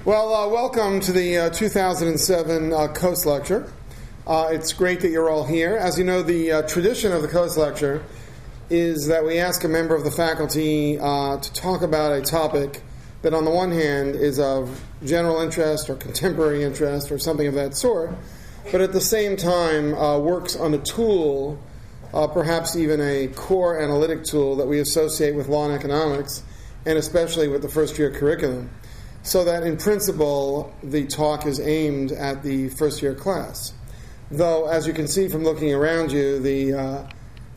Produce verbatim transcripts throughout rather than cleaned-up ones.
Well, uh, welcome to the uh, two thousand seven uh, Coast Lecture. Uh, it's great that you're all here. As you know, the uh, tradition of the Coast Lecture is that we ask a member of the faculty uh, to talk about a topic that on the one hand is of general interest or contemporary interest or something of that sort, but at the same time uh, works on a tool, uh, perhaps even a core analytic tool that we associate with law and economics, and especially with the first-year curriculum, so that in principle the talk is aimed at the first-year class. Though, as you can see from looking around you, the uh,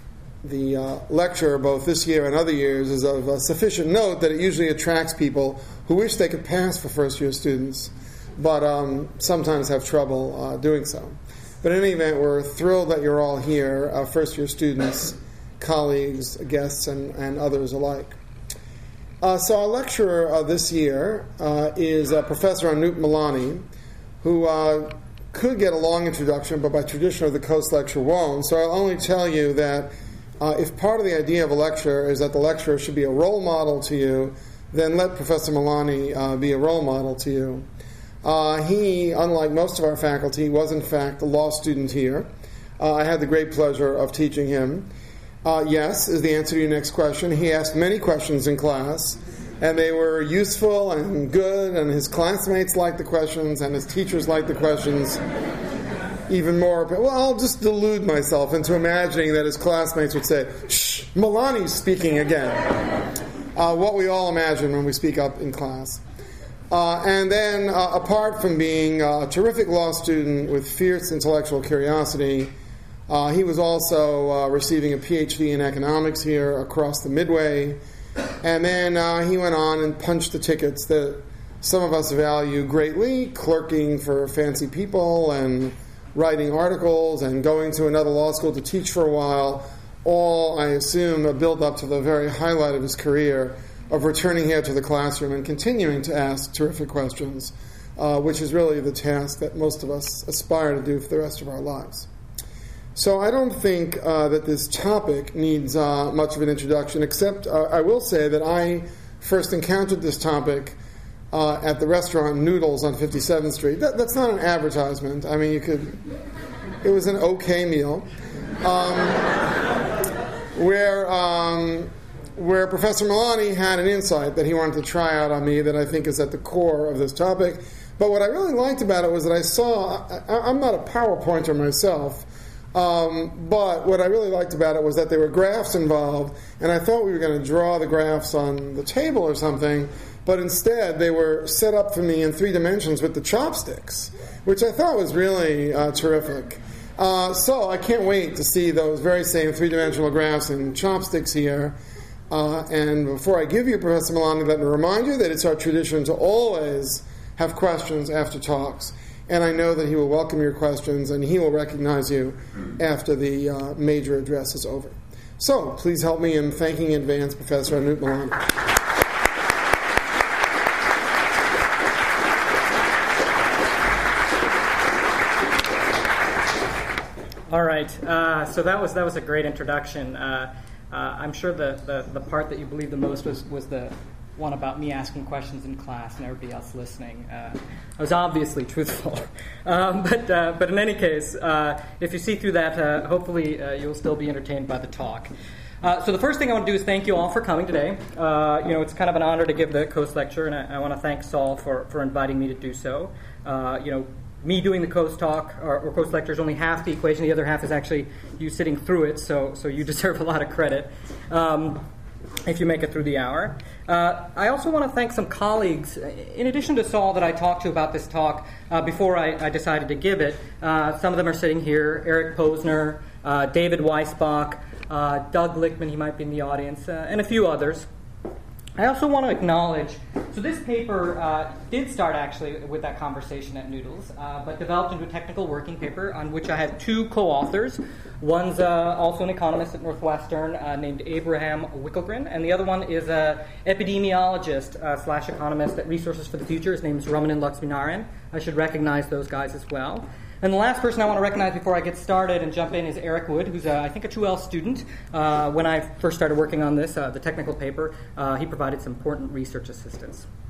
the uh, lecture, both this year and other years, is of uh, sufficient note that it usually attracts people who wish they could pass for first-year students, but um, sometimes have trouble uh, doing so. But in any event, we're thrilled that you're all here, uh, first-year students, colleagues, guests, and, and others alike. Uh, so our lecturer uh, this year uh, is uh, Professor Anoop Malani, who uh, could get a long introduction, but by tradition of the Coast Lecture won't. So I'll only tell you that uh, if part of the idea of a lecture is that the lecturer should be a role model to you, then let Professor Malani uh, be a role model to you. Uh, he, unlike most of our faculty, was in fact a law student here. Uh, I had the great pleasure of teaching him. Uh, yes, is the answer to your next question. He asked many questions in class, and they were useful and good, and his classmates liked the questions, and his teachers liked the questions even more. But, well, I'll just delude myself into imagining that his classmates would say, "Shh, Malani's speaking again." Uh, what we all imagine when we speak up in class. Uh, and then, uh, apart from being a terrific law student with fierce intellectual curiosity, Uh, he was also uh, receiving a P H D in economics here across the Midway. And then uh, he went on and punched the tickets that some of us value greatly, clerking for fancy people and writing articles and going to another law school to teach for a while, all, I assume, a build-up to the very highlight of his career of returning here to the classroom and continuing to ask terrific questions, uh, which is really the task that most of us aspire to do for the rest of our lives. So I don't think uh, that this topic needs uh, much of an introduction, except uh, I will say that I first encountered this topic uh, at the restaurant Noodles on fifty-seventh Street. That, that's not an advertisement. I mean, you could. It was an okay meal, um, where um, where Professor Malani had an insight that he wanted to try out on me that I think is at the core of this topic. But what I really liked about it was that I saw. I, I'm not a PowerPointer myself. Um, but what I really liked about it was that there were graphs involved, and I thought we were going to draw the graphs on the table or something, but instead they were set up for me in three dimensions with the chopsticks, which I thought was really uh, terrific. Uh, so I can't wait to see those very same three-dimensional graphs and chopsticks here. Uh, and before I give you Professor Malani, let me remind you that it's our tradition to always have questions after talks. And I know that he will welcome your questions, and he will recognize you after the uh, major address is over. So, please help me in thanking in advance Professor Anoop Malani. All right. Uh, so that was that was a great introduction. Uh, uh, I'm sure the, the, the part that you believed the most was, was the one about me asking questions in class and everybody else listening. Uh, I was obviously truthful. um, but uh, but in any case, uh, if you see through that, uh, hopefully uh, you'll still be entertained by the talk. Uh, so the first thing I want to do is thank you all for coming today. Uh, you know, it's kind of an honor to give the Coast Lecture, and I, I want to thank Saul for, for inviting me to do so. Uh, you know, me doing the Coast Talk or, or Coast Lecture is only half the equation. The other half is actually you sitting through it, so so you deserve a lot of credit um, if you make it through the hour. Uh, I also want to thank some colleagues, in addition to Saul, that I talked to about this talk uh, before I, I decided to give it. Uh, some of them are sitting here: Eric Posner, uh, David Weisbach, uh, Doug Lichtman, he might be in the audience, uh, and a few others. I also want to acknowledge, so this paper uh, did start actually with that conversation at Noodles, uh, but developed into a technical working paper on which I have two co-authors. One's uh, also an economist at Northwestern uh, named Abraham Wickelgren, and the other one is an epidemiologist uh, slash economist at Resources for the Future. His name is Ramanan Laxminarayan. I should recognize those guys as well. And the last person I want to recognize before I get started and jump in is Eric Wood, who's, uh, I think, a two L student. Uh, when I first started working on this, uh, the technical paper, uh, he provided some important research assistance.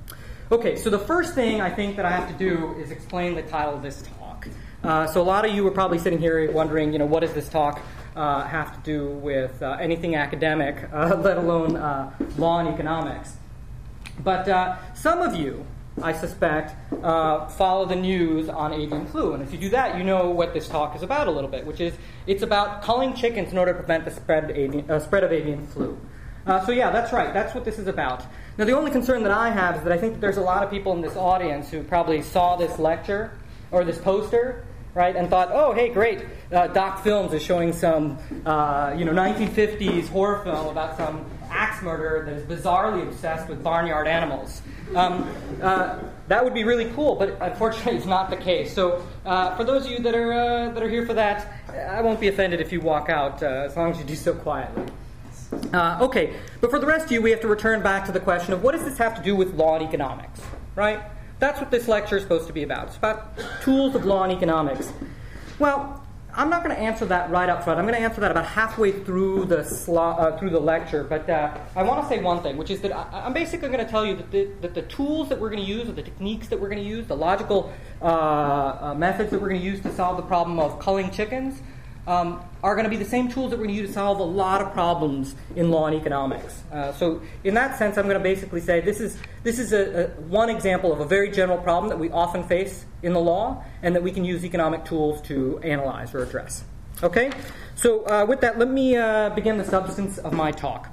Okay, so the first thing I think that I have to do is explain the title of this talk. Uh, so a lot of you are probably sitting here wondering, you know, what does this talk uh, have to do with uh, anything academic, uh, let alone uh, law and economics. But uh, some of you, I suspect, uh, follow the news on avian flu. And if you do that, you know what this talk is about a little bit, which is it's about culling chickens in order to prevent the spread of avian, uh, spread of avian flu. Uh, so yeah, that's right. That's what this is about. Now, the only concern that I have is that I think that there's a lot of people in this audience who probably saw this lecture or this poster, right, and thought, oh, hey, great, uh, Doc Films is showing some, uh, you know, nineteen fifties horror film about some axe murderer that is bizarrely obsessed with barnyard animals. Um, uh, that would be really cool, but unfortunately, it's not the case. So, uh, for those of you that are uh, that are here for that, I won't be offended if you walk out, uh, as long as you do so quietly. Uh, okay, but for the rest of you, we have to return back to the question of what does this have to do with law and economics, right? That's what this lecture is supposed to be about. It's about tools of law and economics. Well, I'm not going to answer that right up front. I'm going to answer that about halfway through the slo- uh, through the lecture. But uh, I want to say one thing, which is that I- I'm basically going to tell you that the, that the tools that we're going to use, or the techniques that we're going to use, the logical uh, uh, methods that we're going to use to solve the problem of culling chickens, Um, are going to be the same tools that we're going to use to solve a lot of problems in law and economics. Uh, so in that sense, I'm going to basically say this is this is a, a one example of a very general problem that we often face in the law and that we can use economic tools to analyze or address. Okay? So uh, with that, let me uh, begin the substance of my talk.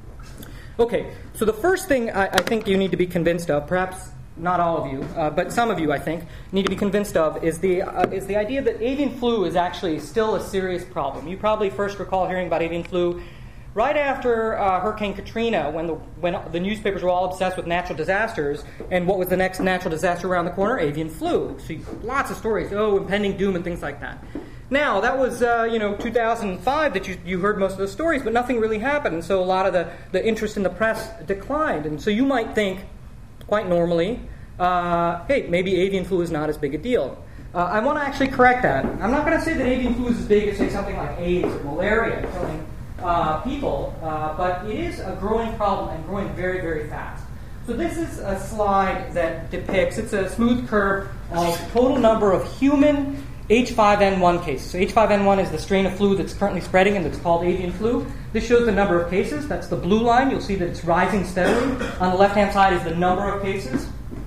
Okay, so the first thing I, I think you need to be convinced of, perhaps not all of you, uh, but some of you, I think, need to be convinced of, is the uh, is the idea that avian flu is actually still a serious problem. You probably first recall hearing about avian flu right after uh, Hurricane Katrina, when the when the newspapers were all obsessed with natural disasters, and what was the next natural disaster around the corner? Avian flu. See lots of stories, oh, impending doom and things like that. Now, that was, uh, you know, two thousand five that you, you heard most of those stories, but nothing really happened, and so a lot of the, the interest in the press declined. And so you might think, quite normally, uh, hey, maybe avian flu is not as big a deal. Uh, I want to actually correct that. I'm not going to say that avian flu is as big as, say, something like AIDS or malaria killing uh, people, uh, but it is a growing problem and growing very, very fast. So this is a slide that depicts, it's a smooth curve of the total number of human H five N one cases. So H five N one is the strain of flu that's currently spreading and that's called avian flu. This shows the number of cases. That's the blue line. You'll see that it's rising steadily. On the left-hand side is the number of cases.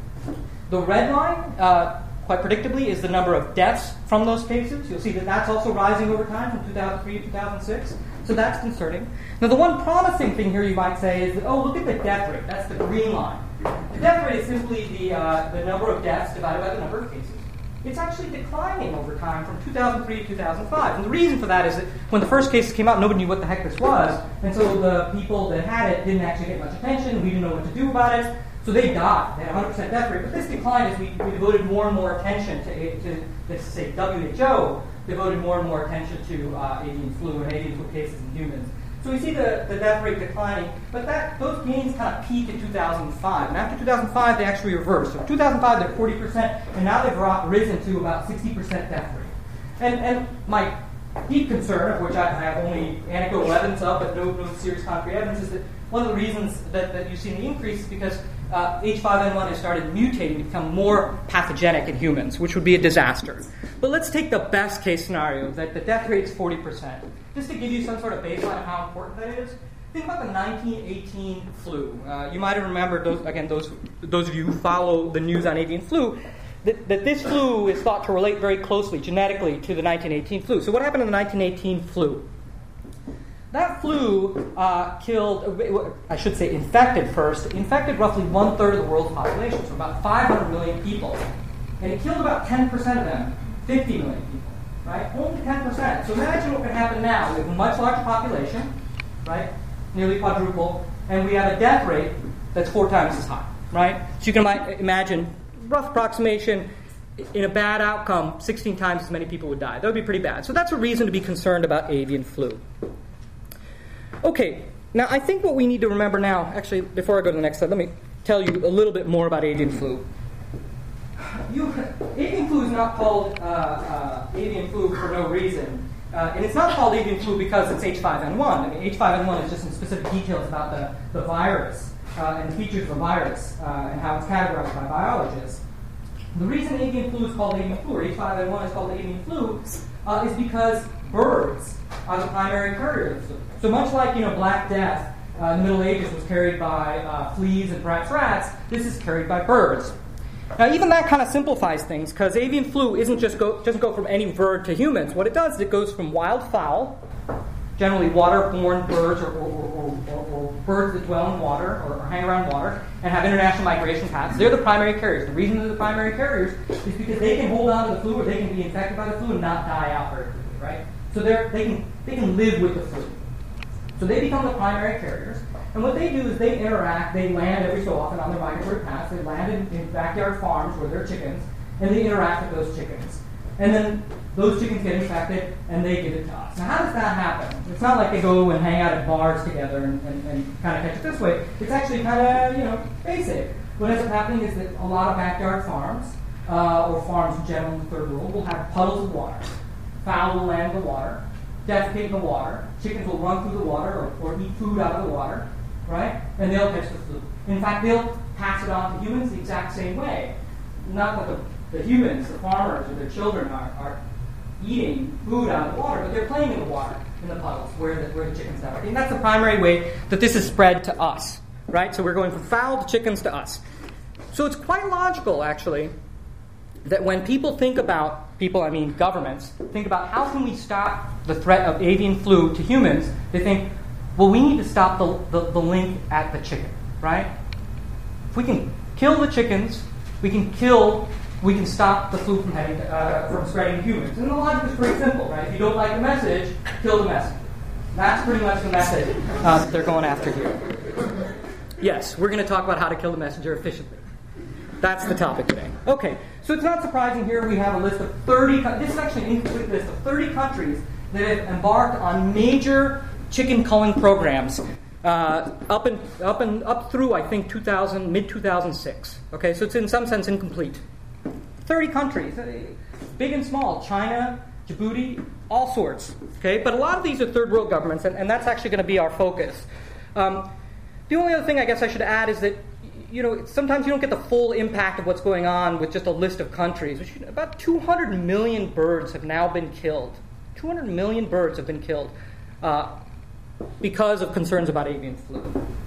The red line, uh, quite predictably, is the number of deaths from those cases. You'll see that that's also rising over time from two thousand three to two thousand six. So that's concerning. Now, the one promising thing here you might say is that, oh, look at the death rate. That's the green line. The death rate is simply the, uh, the number of deaths divided by the number of cases. It's actually declining over time from two thousand three to two thousand five. And the reason for that is that when the first cases came out, nobody knew what the heck this was. And so the people that had it didn't actually get much attention. We didn't know what to do about it. So they died. They had a one hundred percent death rate. But this declined as we, we devoted more and more attention to, to let's say, W H O devoted more and more attention to uh, avian flu and avian flu cases in humans. So we see the, the death rate declining, but that those gains kind of peaked in two thousand five. And after two thousand five, they actually reversed. So in two thousand five, they're forty percent, and now they've risen to about sixty percent death rate. And, and my deep concern, of which I have only anecdotal evidence of, but no, no serious concrete evidence, is that one of the reasons that, that you see the increase is because uh, H five N one has started mutating to become more pathogenic in humans, which would be a disaster. But let's take the best case scenario, that the death rate is forty percent. Just to give you some sort of baseline of how important that is, think about the nineteen eighteen flu. Uh, you might have remembered, those, again, those those of you who follow the news on avian flu, that, that this flu is thought to relate very closely, genetically, to the nineteen eighteen flu. So what happened in the nineteen eighteen flu? That flu uh, killed, I should say infected first, infected roughly one-third of the world's population, so about five hundred million people. And it killed about ten percent of them, fifty million people. Right? Only ten percent. So imagine what could happen now. We have a much larger population, right? Nearly quadruple, and we have a death rate that's four times as high, right? So you can imagine, rough approximation, in a bad outcome, sixteen times as many people would die. That would be pretty bad. So that's a reason to be concerned about avian flu. Okay, now I think what we need to remember now, actually, before I go to the next slide, let me tell you a little bit more about avian flu. You, avian flu is not called uh, uh, avian flu for no reason. Uh, and it's not called avian flu because it's H five N one. I mean, H five N one is just some specific details about the, the virus. uh, and features of the virus uh, and how it's categorized by biologists. The reason avian flu is called avian flu, or H five N one is called avian flu, uh, is because birds are the primary carrier of the flu. So much like, you know, Black Death uh, in the Middle Ages was carried by uh, fleas and perhaps rats, this is carried by birds. Now, even that kind of simplifies things, because avian flu isn't just go, doesn't go from any bird to humans. What it does is it goes from wildfowl, generally waterborne birds or, or, or, or, or birds that dwell in water or, or hang around water and have international migration paths. They're the primary carriers. The reason they're the primary carriers is because they can hold on to the flu, or they can be infected by the flu and not die out very quickly, right? So they're, they can they can live with the flu. So they become the primary carriers. And what they do is they interact, they land every so often on their migratory paths. They land in, in backyard farms where there are chickens, and they interact with those chickens. And then those chickens get infected, and they give it to us. Now, how does that happen? It's not like they go and hang out at bars together and, and, and kind of catch it this way. It's actually kind of, you know, basic. What ends up happening is that a lot of backyard farms, uh, or farms in general in the third world, will have puddles of water. Fowl will land in the water, defecate in the water. Chickens will run through the water or, or eat food out of the water, right? And they'll catch the flu. In fact, they'll pass it on to humans the exact same way. Not that the, the humans, the farmers, or their children are, are eating food out of the water, but they're playing in the water, in the puddles, where the, where the chickens are. And that's the primary way that this is spread to us, right? So we're going from fowl to chickens to us. So it's quite logical, actually, that when people think about, people, I mean governments, think about how can we stop the threat of avian flu to humans, they think, well, we need to stop the, the, the link at the chicken, right? If we can kill the chickens, we can kill, we can stop the flu from heading to, uh, from spreading to humans. And the logic is pretty simple, right? If you don't like the message, kill the messenger. That's pretty much the message uh, that they're going after here. Yes, we're going to talk about how to kill the messenger efficiently. That's the topic today. Okay, so it's not surprising here we have a list of thirty, this is actually an incomplete list of thirty countries that have embarked on major chicken culling programs uh, up and up and up through, I think, two thousand, mid two thousand six. Okay, so it's in some sense incomplete. thirty countries, big and small, China, Djibouti, all sorts. Okay, but a lot of these are third world governments, and, and that's actually going to be our focus. Um, the only other thing I guess I should add is that, you know, sometimes you don't get the full impact of what's going on with just a list of countries. About two hundred million birds have now been killed. two hundred million birds have been killed uh, because of concerns about avian flu.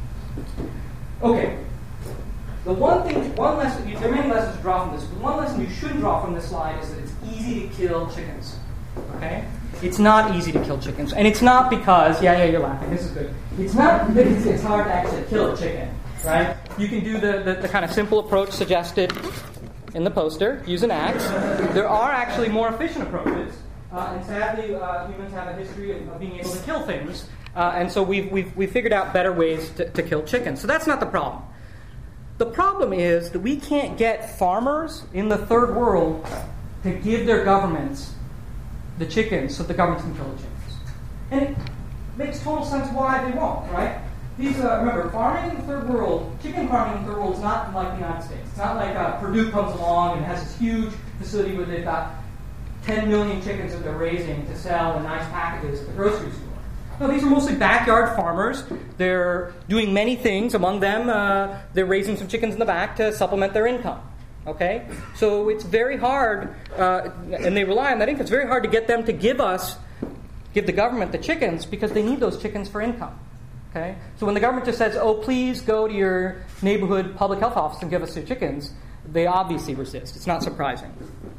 Okay. The one thing, one lesson, there are many lessons to draw from this, but one lesson you should draw from this slide is that it's easy to kill chickens. Okay? It's not easy to kill chickens. And it's not because, yeah, yeah, you're laughing, this is good. It's not because it's hard to actually kill a chicken. Right? You can do the, the, the kind of simple approach suggested in the poster, use an axe. There are actually more efficient approaches, uh, and sadly uh, humans have a history of, of being able to kill things, uh, and so we've, we've, we've figured out better ways to, to kill chickens. So that's not the problem. The problem is that we can't get farmers in the third world to give their governments the chickens so the governments can kill the chickens. And it makes total sense why they won't, right? These, uh, remember, farming in the third world, chicken farming in the third world is not like the United States. It's not like uh, Purdue comes along and has this huge facility where they've got ten million chickens that they're raising to sell in nice packages at the grocery store. No, these are mostly backyard farmers. They're doing many things. Among them, uh, they're raising some chickens in the back to supplement their income. Okay? So it's very hard, uh, and they rely on that income. It's very hard to get them to give us, give the government the chickens because they need those chickens for income. Okay? So when the government just says, oh, please go to your neighborhood public health office and give us your chickens, they obviously resist. It's not surprising.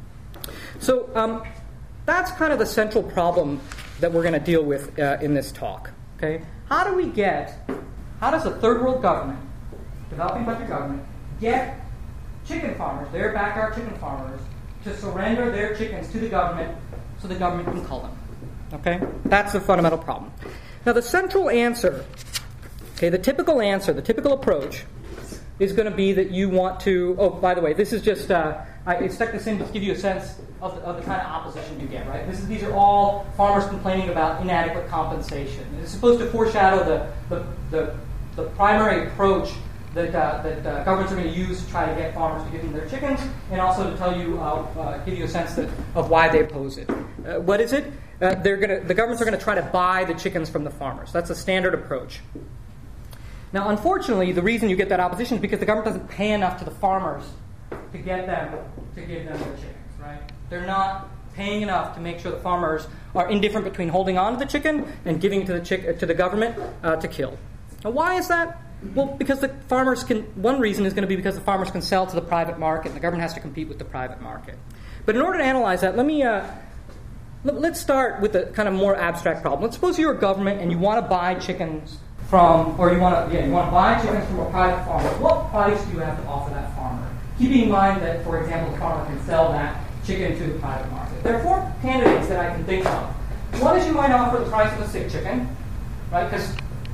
So um, that's kind of the central problem that we're going to deal with uh, in this talk. Okay? How do we get, how does a third world government, developing country government, get chicken farmers, their backyard chicken farmers, to surrender their chickens to the government so the government can cull them? Okay? That's the fundamental problem. Now, the central answer, okay, the typical answer, the typical approach, is going to be that you want to, oh, by the way, this is just, uh, I stuck this in to give you a sense of the, of the kind of opposition you get, right? This is, these are all farmers complaining about inadequate compensation. It's supposed to foreshadow the, the, the, the primary approach that, uh, that uh, governments are going to use to try to get farmers to give them their chickens, and also to tell you, uh, uh, give you a sense that, of why they oppose it. Uh, what is it? Uh, they're going to, the governments are going to try to buy the chickens from the farmers. That's a standard approach. Now, unfortunately, the reason you get that opposition is because the government doesn't pay enough to the farmers to get them to give them their chickens, right? They're not paying enough to make sure the farmers are indifferent between holding on to the chicken and giving to the chick- to the government uh, to kill. Now, why is that? Well, because the farmers can. One reason is going to be because the farmers can sell to the private market, and the government has to compete with the private market. But in order to analyze that, let me uh, let, let's start with a kind of more abstract problem. Let's suppose you're a government and you want to buy chickens from, or you want to, yeah, you want to buy chickens from a private farmer. What price do you have to offer that farmer? Keeping in mind that, for example, the farmer can sell that chicken to the private market. There are four candidates that I can think of. One is you might offer the price of a sick chicken, right? Because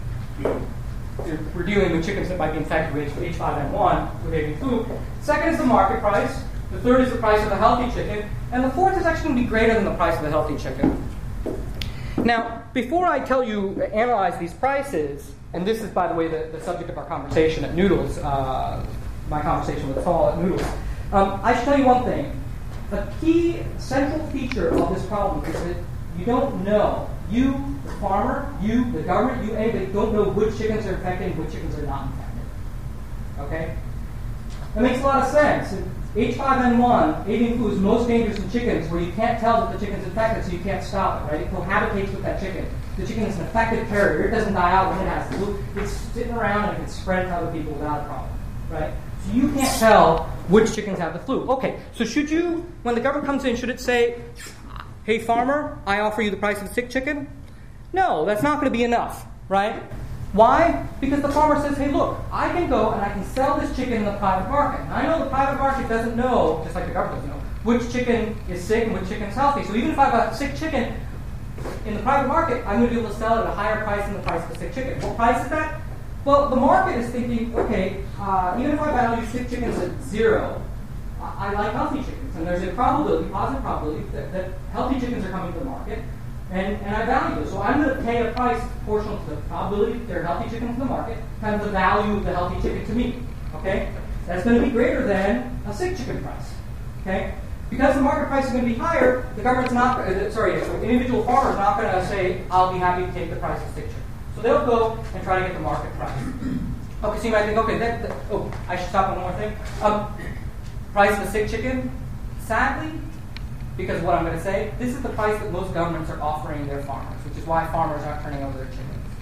we're dealing with chickens that might be infected with H five N one with avian flu. Second is the market price. The third is the price of the healthy chicken. And the fourth is actually going to be greater than the price of the healthy chicken. Now, before I tell you, analyze these prices, and this is, by the way, the, the subject of our conversation at Noodles, uh, my conversation with Saul at Noodles, um, I should tell you one thing. A key central feature of this problem is that you don't know. You, the farmer, you, the government, you, anybody, don't know which chickens are infected and which chickens are not infected. Okay? That makes a lot of sense. H five N one, avian flu, is most dangerous in chickens where you can't tell that the chicken's infected, so you can't stop it, right? It cohabitates with that chicken. The chicken is an effective carrier. It doesn't die out when it has flu. It's sitting around and it can spread to other people without a problem, right? So you can't tell which chickens have the flu. Okay, so should you, when the government comes in, should it say, hey, farmer, I offer you the price of a sick chicken? No, that's not going to be enough, right? Why? Because the farmer says, hey, look, I can go and I can sell this chicken in the private market. And I know the private market doesn't know, just like the government doesn't know, which chicken is sick and which chicken is healthy. So even if I have a sick chicken in the private market, I'm going to be able to sell it at a higher price than the price of a sick chicken. What price is that? Well, the market is thinking, okay, uh, even if I value sick chickens at zero, I, I like healthy chickens. And there's a probability, positive probability, that, that healthy chickens are coming to the market. And, and I value it. So I'm going to pay a price proportional to the probability that there are healthy chickens in the market, kind of the value of the healthy chicken to me. Okay? That's going to be greater than a sick chicken price. Okay? Because the market price is going to be higher, the government's not, uh, sorry, the individual farmer is not going to say, I'll be happy to take the price of sick chicken. So they'll go and try to get the market price. Okay, so you might think, okay, that, that, oh, I should stop on one more thing. Um, price of the sick chicken, sadly, because of what I'm going to say, this is the price that most governments are offering their farmers, which is why farmers aren't turning over their chickens.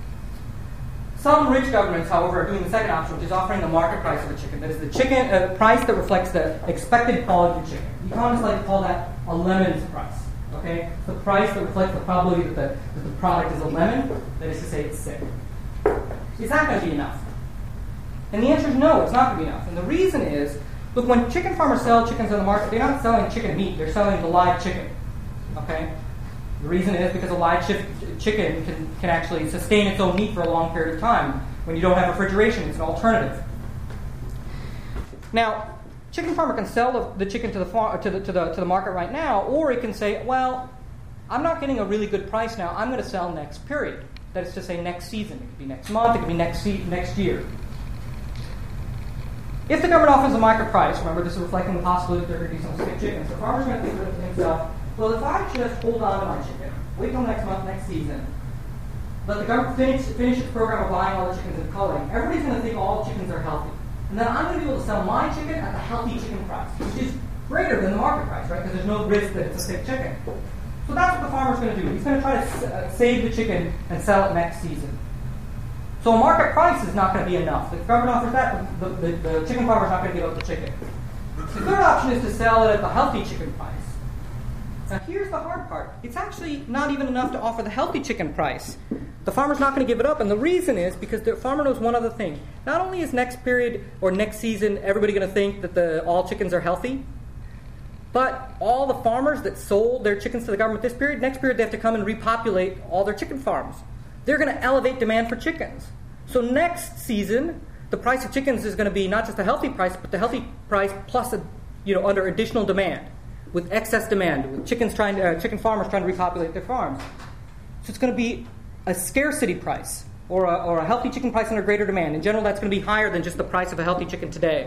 Some rich governments, however, are doing the second option, which is offering the market price of the chicken. That is the chicken uh, price that reflects the expected quality of the chicken. Economists like to call that a lemon's price. Okay, the price that reflects the probability that the, that the product is a lemon, that is to say it's sick. Is that going to be enough? And the answer is no, it's not going to be enough. And the reason is, look, when chicken farmers sell chickens on the market, they're not selling chicken meat, they're selling the live chicken. Okay? The reason is because a live chi- chicken can, can actually sustain its own meat for a long period of time. When you don't have refrigeration, it's an alternative. Now, chicken farmer can sell the, the chicken to the, far, to, the, to, the, to the market right now, or it can say, well, I'm not getting a really good price now, I'm going to sell next period. That is to say next season. It could be next month, it could be next se- next year. If the government offers a market price, remember this is reflecting the possibility that there could be some sick chickens, the farmer's going to think to himself, well, if I just hold on to my chicken, wait till next month, next season, let the government finish, finish its program of buying all the chickens and culling, everybody's going to think all chickens are healthy. And then I'm going to be able to sell my chicken at the healthy chicken price, which is greater than the market price, right? Because there's no risk that it's a sick chicken. So that's what the farmer's going to do. He's going to try to uh, save the chicken and sell it next season. So a market price is not going to be enough. If the government offers that, the, the, the chicken farmer's not going to give up the chicken. The third option is to sell it at the healthy chicken price. Now here's the hard part. It's actually not even enough to offer the healthy chicken price. The farmer's not going to give it up, and the reason is because the farmer knows one other thing. Not only is next period or next season everybody going to think that the, all chickens are healthy, but all the farmers that sold their chickens to the government this period, next period they have to come and repopulate all their chicken farms. They're going to elevate demand for chickens. So next season, the price of chickens is going to be not just the healthy price, but the healthy price plus, a, you know, under additional demand, with excess demand, with chickens trying to, uh, chicken farmers trying to repopulate their farms. So it's going to be a scarcity price, or a, or a healthy chicken price under greater demand. In general, that's going to be higher than just the price of a healthy chicken today.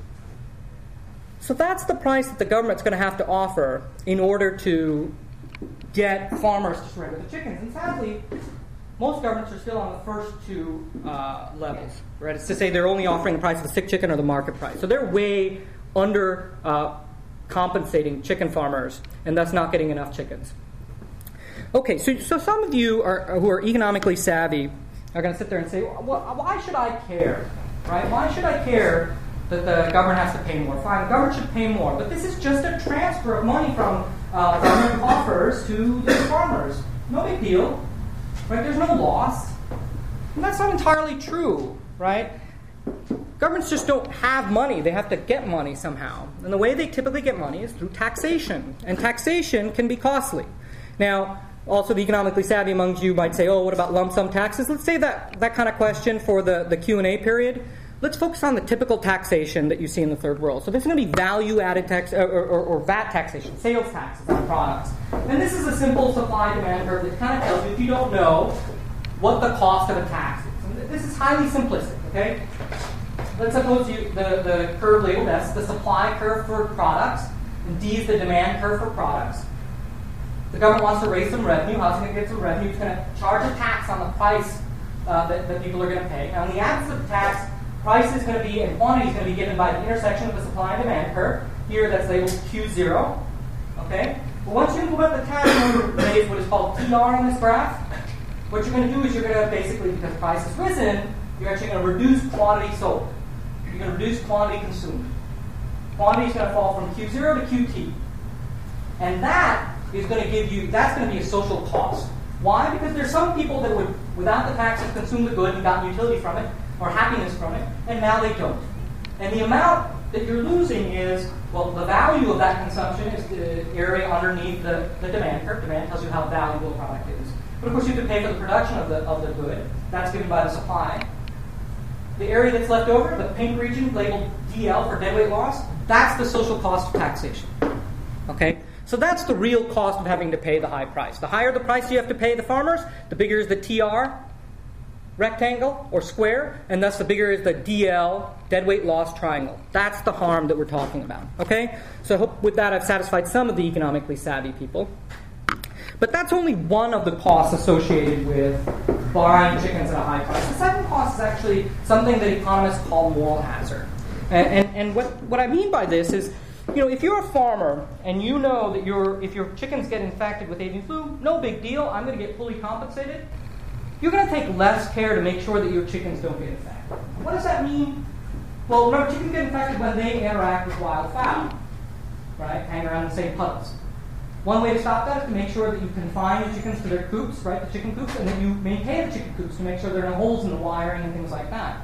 So that's the price that the government's going to have to offer in order to get farmers to surrender the chickens. And sadly, most governments are still on the first two uh, levels, right? It's to say they're only offering the price of the sick chicken or the market price. So they're way under uh, compensating chicken farmers and thus not getting enough chickens. Okay, so, so some of you are, who are economically savvy are going to sit there and say, well, why should I care, right? Why should I care that the government has to pay more? Fine, the government should pay more, but this is just a transfer of money from uh, government coffers to the farmers. No big deal, right? There's no loss. And that's not entirely true, right? Governments just don't have money. They have to get money somehow. And the way they typically get money is through taxation. And taxation can be costly. Now, also the economically savvy among you might say, oh, what about lump sum taxes? Let's say that, that kind of question for the, the Q and A period. Let's focus on the typical taxation that you see in the third world. So this is going to be value-added tax, or, or, or V A T taxation, sales taxes on products. And this is a simple supply-demand curve that kind of tells you, if you don't know, what the cost of a tax is. And this is highly simplistic, okay? Let's suppose you, the, the curve labeled S, the supply curve for products, and D is the demand curve for products. The government wants to raise some revenue. How's it going to get some revenue? It's going to charge a tax on the price uh, that, that people are going to pay. Now, in the absence of tax, price is going to be, and quantity is going to be given by the intersection of the supply and demand curve. Here, that's labeled Q zero. Okay? But once you implement the tax, you're going to raise what is called T R on this graph. What you're going to do is you're going to basically, because price has risen, you're actually going to reduce quantity sold. You're going to reduce quantity consumed. Quantity is going to fall from Q zero to Q T. And that is going to give you, that's going to be a social cost. Why? Because there's some people that would, without the tax, have consumed the good and gotten utility from it, or happiness from it, and now they don't. And the amount that you're losing is, well, the value of that consumption is the area underneath the, the demand curve. Demand tells you how valuable a product is. But of course you have to pay for the production of the, of the good. That's given by the supply. The area that's left over, the pink region labeled D L for deadweight loss, that's the social cost of taxation. Okay? So that's the real cost of having to pay the high price. The higher the price you have to pay the farmers, the bigger is the T R, rectangle or square, and thus the bigger is the D L, deadweight loss triangle. That's the harm that we're talking about. Okay? So I hope with that I've satisfied some of the economically savvy people. But that's only one of the costs associated with buying chickens at a high price. The second cost is actually something that economists call moral hazard. And, and, and what, what I mean by this is, you know, if you're a farmer and you know that your if your chickens get infected with avian flu, no big deal, I'm going to get fully compensated. You're going to take less care to make sure that your chickens don't get infected. What does that mean? Well, remember, chickens get infected when they interact with wild fowl, right? Hang around in the same puddles. One way to stop that is to make sure that you confine the chickens to their coops, right, the chicken coops, and that you maintain the chicken coops to make sure there are no holes in the wiring and things like that.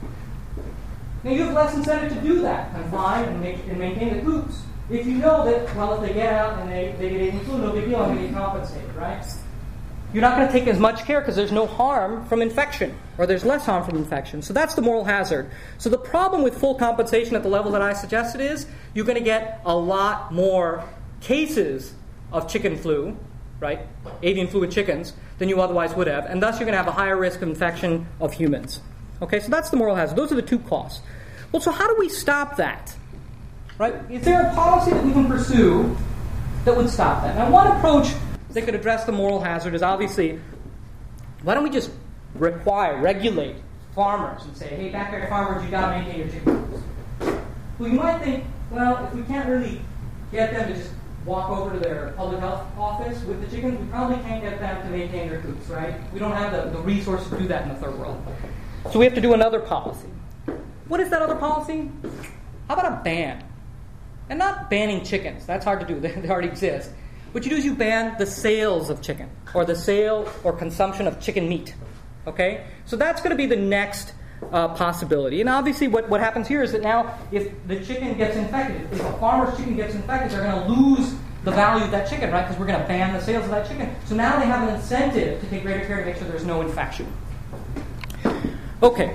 Now, you have less incentive to do that, confine and, make, and maintain the coops, if you know that, well, if they get out and they, they get avian flu, no big deal, I'm going to get compensated, right? You're not going to take as much care because there's no harm from infection, or there's less harm from infection. So that's the moral hazard. So the problem with full compensation at the level that I suggested is you're going to get a lot more cases of chicken flu, right, avian flu in chickens, than you otherwise would have, and thus you're going to have a higher risk of infection of humans. Okay, so that's the moral hazard. Those are the two costs. Well, so how do we stop that? Right? Is there a policy that we can pursue that would stop that? Now, one approach that could address the moral hazard is obviously, why don't we just require, regulate farmers and say, hey, backyard farmers, you got to maintain your chickens. Well, you might think, well, if we can't really get them to just walk over to their public health office with the chickens, we probably can't get them to maintain their coops, right? We don't have the, the resources to do that in the third world. So we have to do another policy. What is that other policy? How about a ban? And not banning chickens. That's hard to do. They, they already exist. What you do is you ban the sales of chicken, or the sale or consumption of chicken meat. Okay? So that's going to be the next uh, possibility. And obviously what, what happens here is that now if the chicken gets infected, if a farmer's chicken gets infected, they're going to lose the value of that chicken, right? Because we're going to ban the sales of that chicken. So now they have an incentive to take greater care to make sure there's no infection. Okay.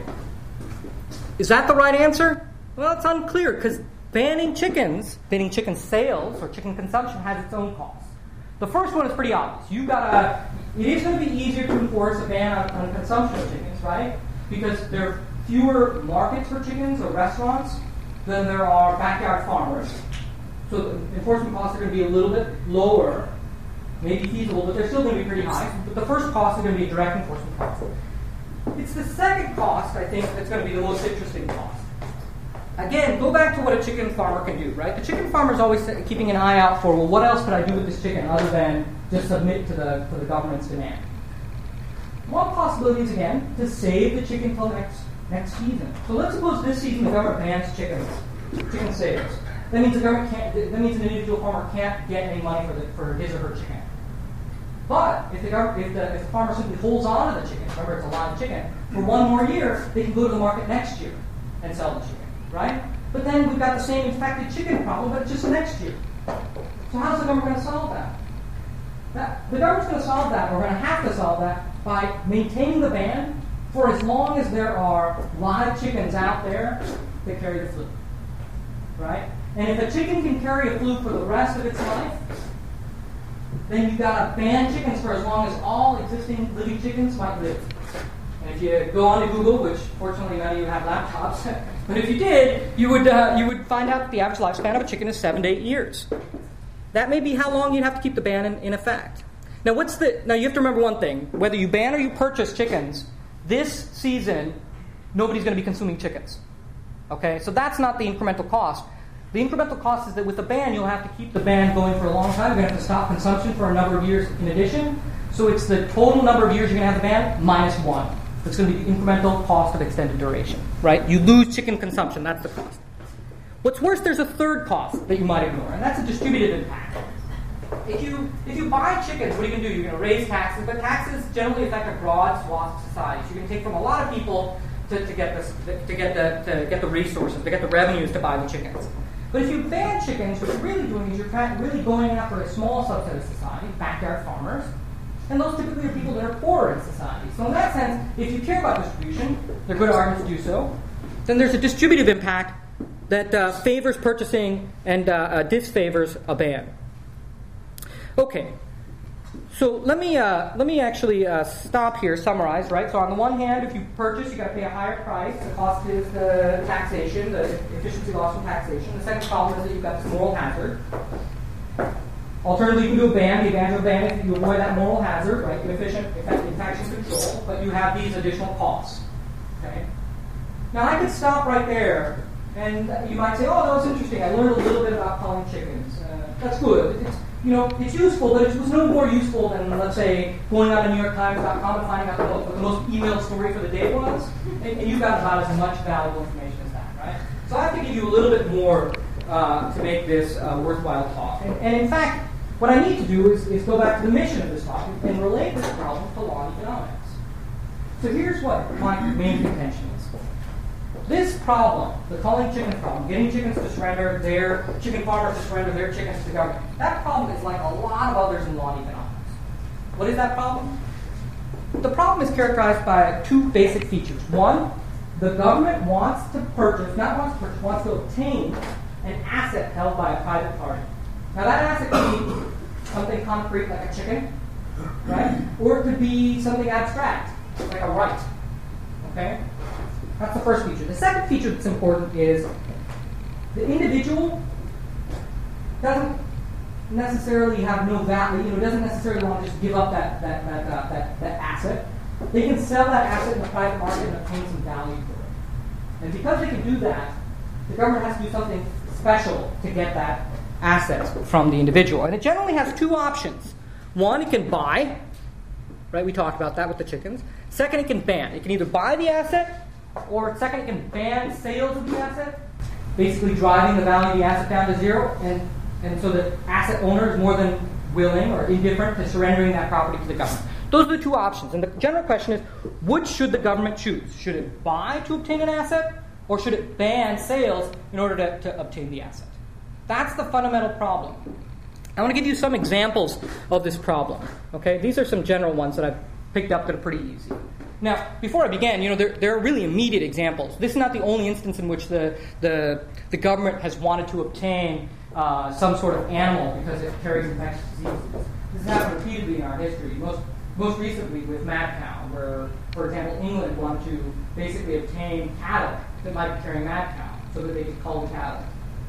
Is that the right answer? Well, it's unclear, because banning chickens, banning chicken sales or chicken consumption has its own costs. The first one is pretty obvious. You've got to, it is going to be easier to enforce a ban on, on consumption of chickens, right? Because there are fewer markets for chickens or restaurants than there are backyard farmers. So the enforcement costs are going to be a little bit lower may be feasible, but they're still going to be pretty high. But the first cost is going to be a direct enforcement cost. It's the second cost, I think, that's going to be the most interesting cost. Again, go back to what a chicken farmer can do, right? The chicken farmer is always keeping an eye out for, well, what else could I do with this chicken other than just submit to the, to the government's demand? One possibility is, again, to save the chicken till next, next season. So let's suppose this season the government bans chickens, chicken sales. That means the government can't, that means an individual farmer can't get any money for, the, for his or her chicken. But if the, government, if, the, if the farmer simply holds on to the chicken, remember it's a live chicken, for one more year, they can go to the market next year and sell the chicken, right? But then we've got the same infected chicken problem, but just next year. So how's the government going to solve that? that the government's going to solve that, or we're going to have to solve that, by maintaining the ban for as long as there are live chickens out there that carry the flu, right? And if a chicken can carry a flu for the rest of its life, then you've got to ban chickens for as long as all existing living chickens might live. And if you go on to Google, which fortunately none of you have laptops, but if you did, you would uh, you would find out that the average lifespan of a chicken is seven to eight years. That may be how long you'd have to keep the ban in, in effect. Now, what's the? Now you have to remember one thing: whether you ban or you purchase chickens, this season nobody's going to be consuming chickens. Okay, so that's not the incremental cost. The incremental cost is that with the ban, you'll have to keep the ban going for a long time. You're going to have to stop consumption for a number of years in addition. So it's the total number of years you're going to have the ban minus one. It's going to be the incremental cost of extended duration, right? You lose chicken consumption. That's the cost. What's worse, there's a third cost that you might ignore, and that's a distributive impact. If you if you buy chickens, what are you going to do? You're going to raise taxes, but taxes generally affect a broad swath of society. So you're going to take from a lot of people to, to get this to get the to get the resources, to get the revenues to buy the chickens. But if you ban chickens, what you're really doing is you're really going after a small subset of society, backyard farmers, and those typically are people that are poorer in society. So in that sense, if you care about distribution, there are good arguments to do so, then there's a distributive impact that uh, favors purchasing and uh, uh, disfavors a ban. Okay, so let me uh, let me actually uh, stop here, summarize, right? So on the one hand, if you purchase, you got to pay a higher price. The cost is the taxation, the efficiency loss from taxation. The second problem is that you've got this moral hazard. Alternatively, you can do a ban. The advantage of a ban is you avoid that moral hazard, right? You efficient, effective infection control, but you have these additional costs. Okay. Now I could stop right there, and you might say, "Oh, that was interesting. I learned a little bit about culling chickens. Uh, that's good. It's, you know, it's useful, but it was no more useful than, let's say, going on to New York Times dot com and finding out what the most emailed story for the day was, and, and you got about as much valuable information as that, right? So I have to give you a little bit more uh, to make this uh, worthwhile talk. And, and in fact, what I need to do is, is go back to the mission of this talk and relate this problem to law and economics. So here's what my main contention is. This problem, the culling chickens problem, getting chickens to surrender their, chicken farmers to surrender their chickens to the government, that problem is like a lot of others in law and economics. What is that problem? The problem is characterized by two basic features. One, the government wants to purchase, not wants to purchase, wants to obtain an asset held by a private party. Now that asset could be something concrete like a chicken, right? Or it could be something abstract, like a right, okay? That's the first feature. The second feature that's important is the individual doesn't necessarily have no value, you know, doesn't necessarily want to just give up that that that, uh, that that asset. They can sell that asset in the private market and obtain some value for it. And because they can do that, the government has to do something special to get that asset from the individual. And it generally has two options. One, it can buy, right? We talked about that with the chickens. Second, it can ban. It can either buy the asset, or second, it can ban sales of the asset, basically driving the value of the asset down to zero, and, and so the asset owner is more than willing or indifferent to surrendering that property to the government. Those are the two options. And the general question is, which should the government choose? Should it buy to obtain an asset, or should it ban sales in order to, to obtain the asset? That's the fundamental problem. I want to give you some examples of this problem. Okay, these are some general ones that I've picked up that are pretty easy. Now, before I begin, you know, there, there are really immediate examples. This is not the only instance in which the the, the government has wanted to obtain uh, some sort of animal because it carries infectious diseases. This has happened repeatedly in our history. Most most recently with mad cow, where, for example, England wanted to basically obtain cattle that might be carrying mad cow so that they could cull the cattle.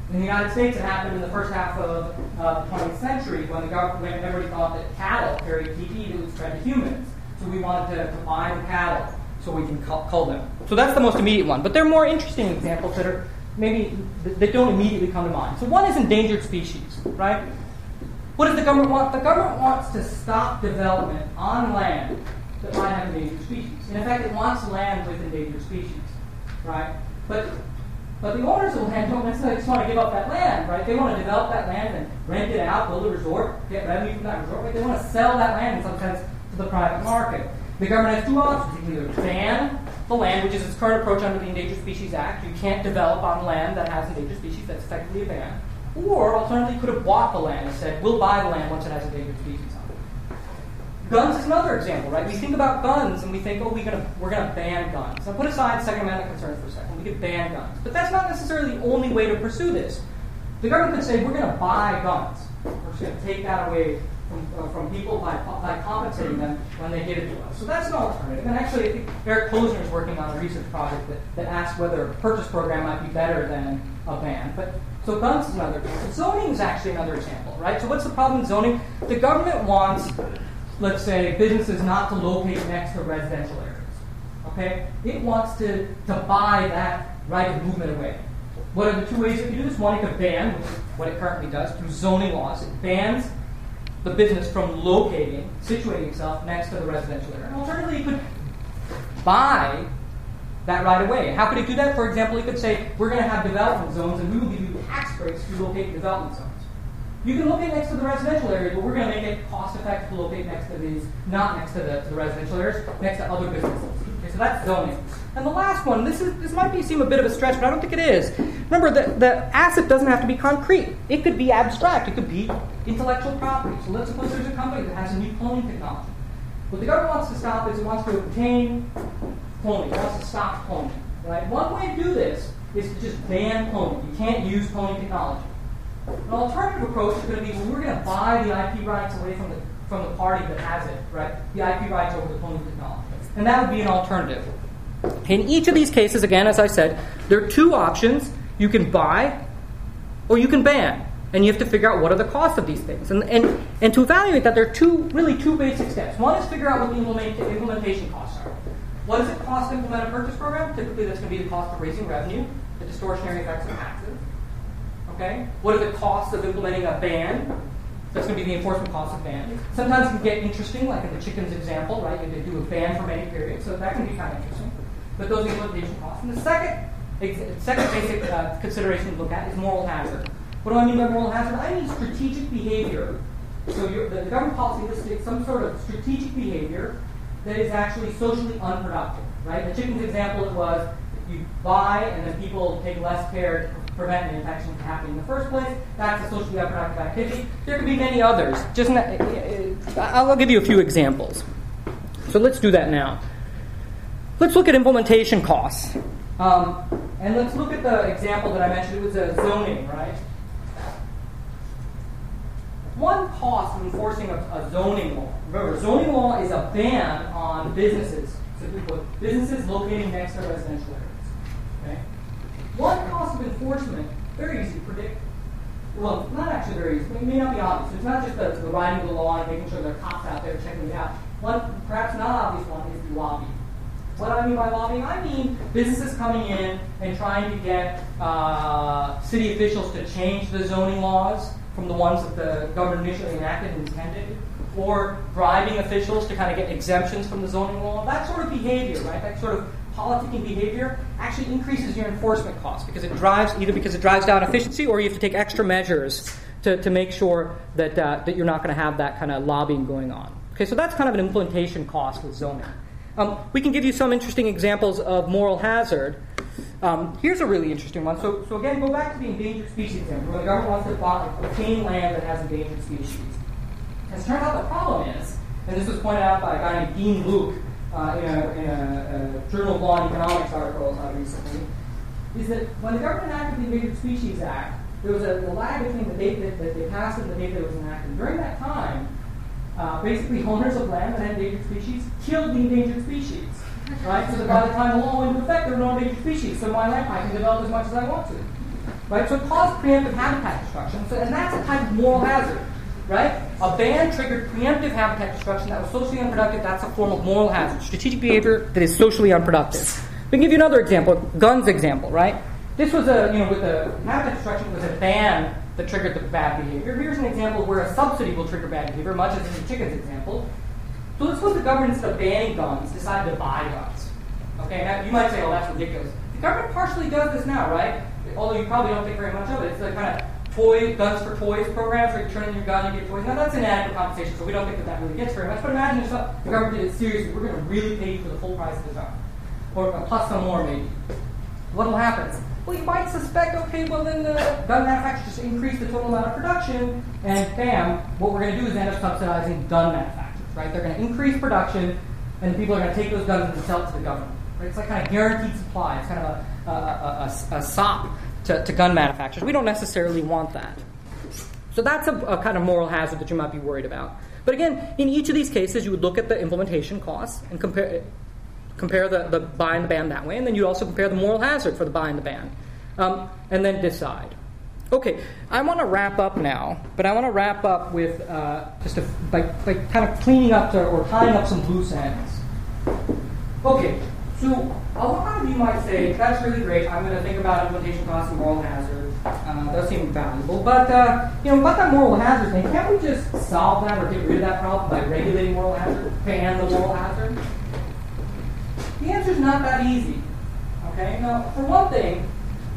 In the United States, it happened in the first half of uh, the twentieth century when the government, when everybody thought that cattle carried T B that would spread to humans. So we wanted to, to buy the cattle so we can cull, cull them. So that's the most immediate one. But there are more interesting examples that are maybe that don't immediately come to mind. So one is endangered species, right? What does the government want? The government wants to stop development on land that might have endangered species. In effect, it wants land with endangered species, right? But but the owners of the land don't necessarily just want to give up that land, right? They want to develop that land and rent it out, build a resort, get revenue from that resort. Right? They want to sell that land in some sense to the private market. The government has two options. It can either ban the land, which is its current approach under the Endangered Species Act. You can't develop on land that has endangered species. That's effectively a ban. Or, alternatively, you could have bought the land and said, we'll buy the land once it has endangered species on it. Guns is another example, right? We think about guns and we think, oh, we're going to we're gonna ban guns. Now, put aside Second Amendment concerns for a second. We could ban guns. But that's not necessarily the only way to pursue this. The government could say, we're going to buy guns. We're just going to take that away from, uh, from people by, by compensating them when they give it to us. So that's an alternative. And actually, I think Eric Posner is working on a research project that, that asks whether a purchase program might be better than a ban. But so guns is another example. Zoning is actually another example, right? So what's the problem with zoning? The government wants, let's say, businesses not to locate next to residential areas. Okay? It wants to, to buy that right of movement away. What are the two ways it can do this? One, it could ban, which is what it currently does, through zoning laws. It bans the business from locating, situating itself next to the residential area. And alternatively, it could buy that right away. How could it do that? For example, it could say, we're going to have development zones and we will give you tax breaks to locate development zones. You can locate next to the residential area, but we're going to make it cost-effective to locate next to these, not next to the, to the residential areas, next to other businesses. Okay, so that's zoning. And the last one, this is this might be seem a bit of a stretch, but I don't think it is. Remember, the, the asset doesn't have to be concrete. It could be abstract. It could be intellectual property. So let's suppose there's a company that has a new cloning technology. What the government wants to stop is it wants to obtain cloning. It wants to stop cloning. Right? One way to do this is to just ban cloning. You can't use cloning technology. An alternative approach is going to be, well, we're going to buy the I P rights away from the from the party that has it, right? The I P rights over the cloning technology. And that would be an alternative. In each of these cases, again, as I said, there are two options. You can buy or you can ban. And you have to figure out what are the costs of these things. And and, and to evaluate that, there are two really two basic steps. One is figure out what the implement, implementation costs are. What does it cost to implement a purchase program? Typically, that's going to be the cost of raising revenue, the distortionary effects of taxes. Okay? What are the costs of implementing a ban? That's going to be the enforcement costs of ban. Sometimes it can get interesting, like in the chickens example, right? You can do a ban for many periods, so that can be kind of interesting. But those are implementation costs. And the second, ex- second basic uh, consideration to look at is moral hazard. What do I mean by moral hazard? I mean strategic behavior. So you're, the, the government policy lists some sort of strategic behavior that is actually socially unproductive, right? The chickens example it was you buy and then people take less care to prevent an infection from happening in the first place. That's a socially unproductive activity. There could be many others. Just not, I'll give you a few examples. So let's do that now. Let's look at implementation costs. Um, and let's look at the example that I mentioned. It was a zoning, right? One cost of enforcing a, a zoning law. Remember, zoning law is a ban on businesses, simply put, businesses locating next to residential areas. Okay? One cost of enforcement, very easy to predict. Well, not actually very easy. It may not be obvious. It's not just the, the writing of the law and making sure there are cops out there checking it out. One, perhaps not obvious one, is the lobbying. What do I mean by lobbying? I mean businesses coming in and trying to get uh, city officials to change the zoning laws from the ones that the government initially enacted and intended, or bribing officials to kind of get exemptions from the zoning law. That sort of behavior, right? That sort of politicking behavior actually increases your enforcement costs because it drives either because it drives down efficiency, or you have to take extra measures to, to make sure that uh, that you're not going to have that kind of lobbying going on. Okay, so that's kind of an implementation cost with zoning. Um, we can give you some interesting examples of moral hazard. Um, here's a really interesting one. So, so again, go back to the endangered species example, where the government wants to buy, obtain land that has endangered species. As it turns out, the problem is, and this was pointed out by a guy named Dean Luke uh, in, a, in a, a Journal of Law and Economics article uh, recently, is that when the government enacted the Endangered Species Act, there was a, a lag between the date that, that they passed it and the date that it was enacted. During that time, uh, basically owners of land that had endangered species killed the endangered species. Right? So that by the time the law went into effect, there were no endangered species. So my land, I can develop as much as I want to. right? So it caused preemptive habitat destruction, so, and that's a type of moral hazard, right? A ban triggered preemptive habitat destruction that was socially unproductive. That's a form of moral hazard, strategic behavior that is socially unproductive. We can give you another example, guns example, right? This was a, you know, with the habitat destruction, it was a ban that triggered the bad behavior. Here's an example where a subsidy will trigger bad behavior, much as in the chickens example. So let's suppose the government, instead of banning guns, decided to buy guns. Okay, now you might say, oh, that's ridiculous. The government partially does this now, right? Although you probably don't think very much of it. It's the kind of toy, guns for toys programs where you turn in your gun and you get toys. Now that's inadequate compensation, so we don't think that that really gets very much. But imagine if the government did it seriously. We're going to really pay you for the full price of the gun. Or plus some more, maybe. What will happen? Well, you might suspect, okay, well then the gun manufacturers just increase the total amount of production, and bam, what we're going to do is end up subsidizing gun manufacturers, right? They're going to increase production, and the people are going to take those guns and sell it to the government. Right? It's like kind of guaranteed supply. It's kind of a, a, a, a, a sop to, to gun manufacturers. We don't necessarily want that. So that's a, a kind of moral hazard that you might be worried about. But again, in each of these cases, you would look at the implementation costs and compare compare the, the buy and the ban that way, and then you also compare the moral hazard for the buy and the ban, um, and then decide. Okay, I want to wrap up now, but I want to wrap up with uh, just a, by, by kind of cleaning up to, or tying up some loose ends. Okay, so a lot of you might say, that's really great, I'm going to think about implementation costs and moral hazard. Uh, those seem valuable, but uh, you know, about that moral hazard thing, can't we just solve that or get rid of that problem by regulating moral hazard, ban the moral hazard? The answer is not that easy. Okay, now for one thing,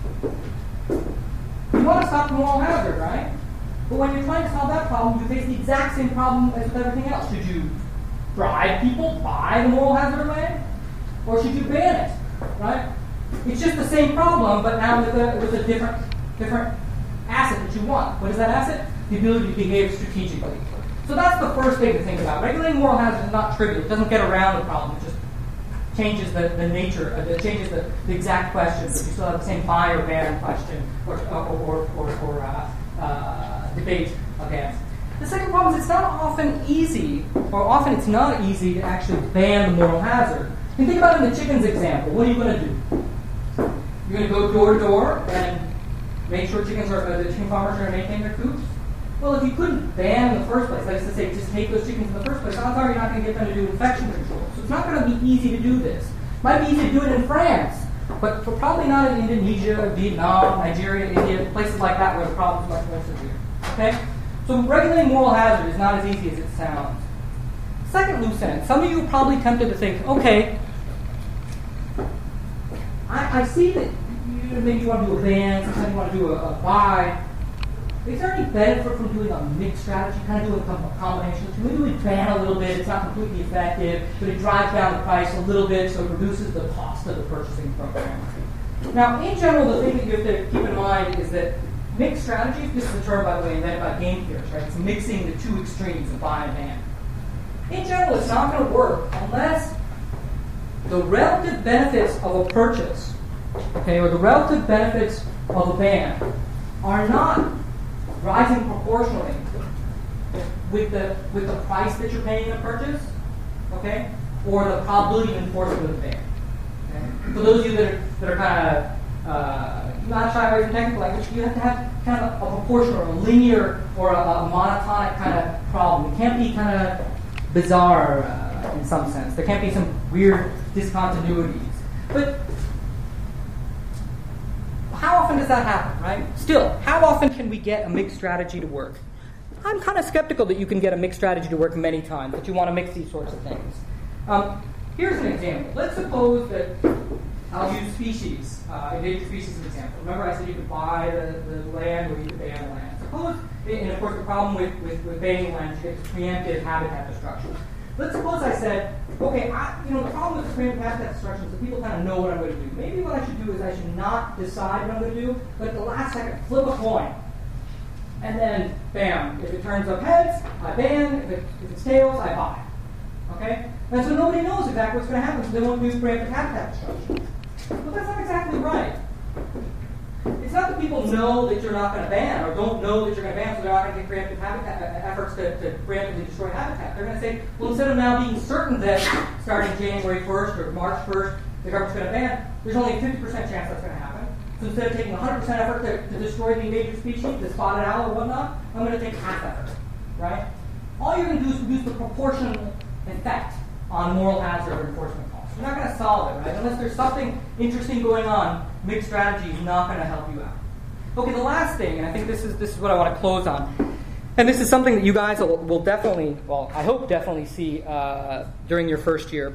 you want to stop the moral hazard, right? But when you're trying to solve that problem, you face the exact same problem as with everything else. Should you bribe people, buy the moral hazard away? Or should you ban it, right? It's just the same problem, but now with a, with a different, different asset that you want. What is that asset? The ability to behave strategically. So that's the first thing to think about. Regulating moral hazard is not trivial. It doesn't get around the problem. It just changes the, the nature, uh, it changes the, the exact question, but you still have the same buy or ban question or, or, or, or, or uh, uh, debate against. The second problem is it's not often easy, or often it's not easy to actually ban the moral hazard. You can think about it in the chickens example. What are you going to do? You're going to go door to door and make sure chickens are, uh, the chicken farmers are going to maintain their coops? Well, if you couldn't ban in the first place, that is to say, just take those chickens in the first place, odds are you're not going to get them to do infection control. So it's not going to be easy to do this. It might be easy to do it in France, but for probably not in Indonesia, Vietnam, Nigeria, India, places like that where the problem is much more severe. Okay? So regulating moral hazard is not as easy as it sounds. Second loose end. Some of you are probably tempted to think, okay, I, I see that you maybe you want to do a ban, sometimes you want to do a, a buy. Is there any benefit from doing a mixed strategy, kind of doing a combination? Maybe we ban a little bit, it's not completely effective, but it drives down the price a little bit, so it reduces the cost of the purchasing program. Now, in general, the thing that you have to keep in mind is that mixed strategies, this is a term, by the way, invented by game theorists, right? It's mixing the two extremes of buy and ban. In general, it's not going to work unless the relative benefits of a purchase, okay, or the relative benefits of a ban are not rising proportionally with the with the price that you're paying in a purchase, okay, or the probability of enforcement of the ban. Okay? For those of you that are, that are kind of uh, not shy away from technical language, you have to have kind of a proportional or a linear or a, a monotonic kind of problem. It can't be kind of bizarre uh, in some sense. There can't be some weird discontinuities. But how often does that happen, right? Still, how often can we get a mixed strategy to work? I'm kind of skeptical that you can get a mixed strategy to work many times, that you want to mix these sorts of things. Um, here's an example. Let's suppose that I'll use species, uh, endangered species as an example. Remember I said you could buy the, the land or you could ban the land. Suppose, and of course the problem with, with, with banning land is you get preemptive habitat destruction. Let's suppose I said, okay, I, you know, the problem with the preemptive habitat destruction is that people kind of know what I'm going to do. Maybe what I should do is I should not decide what I'm going to do, but at the last second, flip a coin. And then, bam, if it turns up heads, I ban. If, it, if it's tails, I buy. Okay? And so nobody knows exactly what's going to happen, so they won't do preemptive habitat destruction. But that's not exactly right. It's not that people know that you're not going to ban or don't know that you're going to ban, so they're not going to take preemptive habitat, uh, efforts to, to preemptively destroy habitat. They're going to say, well, instead of now being certain that starting January first or March first, the government's going to ban, there's only a fifty percent chance that's going to happen. So instead of taking one hundred percent effort to, to destroy the endangered species, the spotted owl or whatnot, I'm going to take half effort, right? All you're going to do is reduce the proportional effect on moral hazard or enforcement costs. You're not going to solve it, right? Unless there's something interesting going on, mixed strategy is not going to help you out. Okay, the last thing, and I think this is this is what I want to close on, and this is something that you guys will, will definitely, well, I hope definitely see uh, during your first year,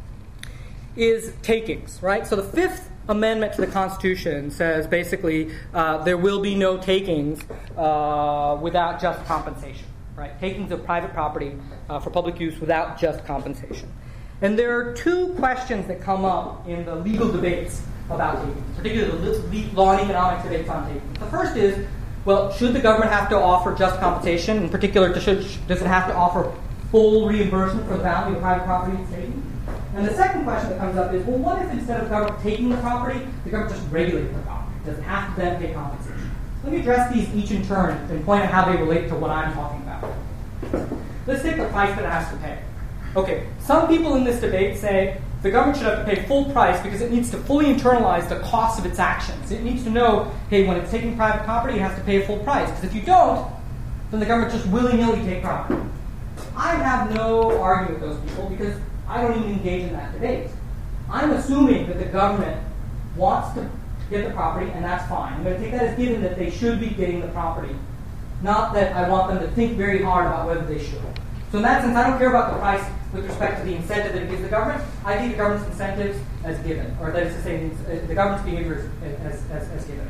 is takings, right? So the Fifth Amendment to the Constitution says basically uh, there will be no takings uh, without just compensation, right? Takings of private property uh, for public use without just compensation. And there are two questions that come up in the legal debates about takings, particularly the law and economics debates on takings. The first is, well, should the government have to offer just compensation? In particular, should, does it have to offer full reimbursement for the value of private property it's taking? And the second question that comes up is, well, what if instead of the government taking the property, the government just regulates the property? Does it have to then pay compensation? Let me address these each in turn and point out how they relate to what I'm talking about. Let's take the price that it has to pay. Okay, some people in this debate say the government should have to pay full price because it needs to fully internalize the cost of its actions. It needs to know, hey, when it's taking private property, it has to pay full price. Because if you don't, then the government just willy-nilly take property. I have no argument with those people because I don't even engage in that debate. I'm assuming that the government wants to get the property, and that's fine. I'm going to take that as given that they should be getting the property, not that I want them to think very hard about whether they should. So in that sense, I don't care about the price with respect to the incentive that it gives the government. I think the government's incentives as given, or that is to say, the government's behavior as, as, as given.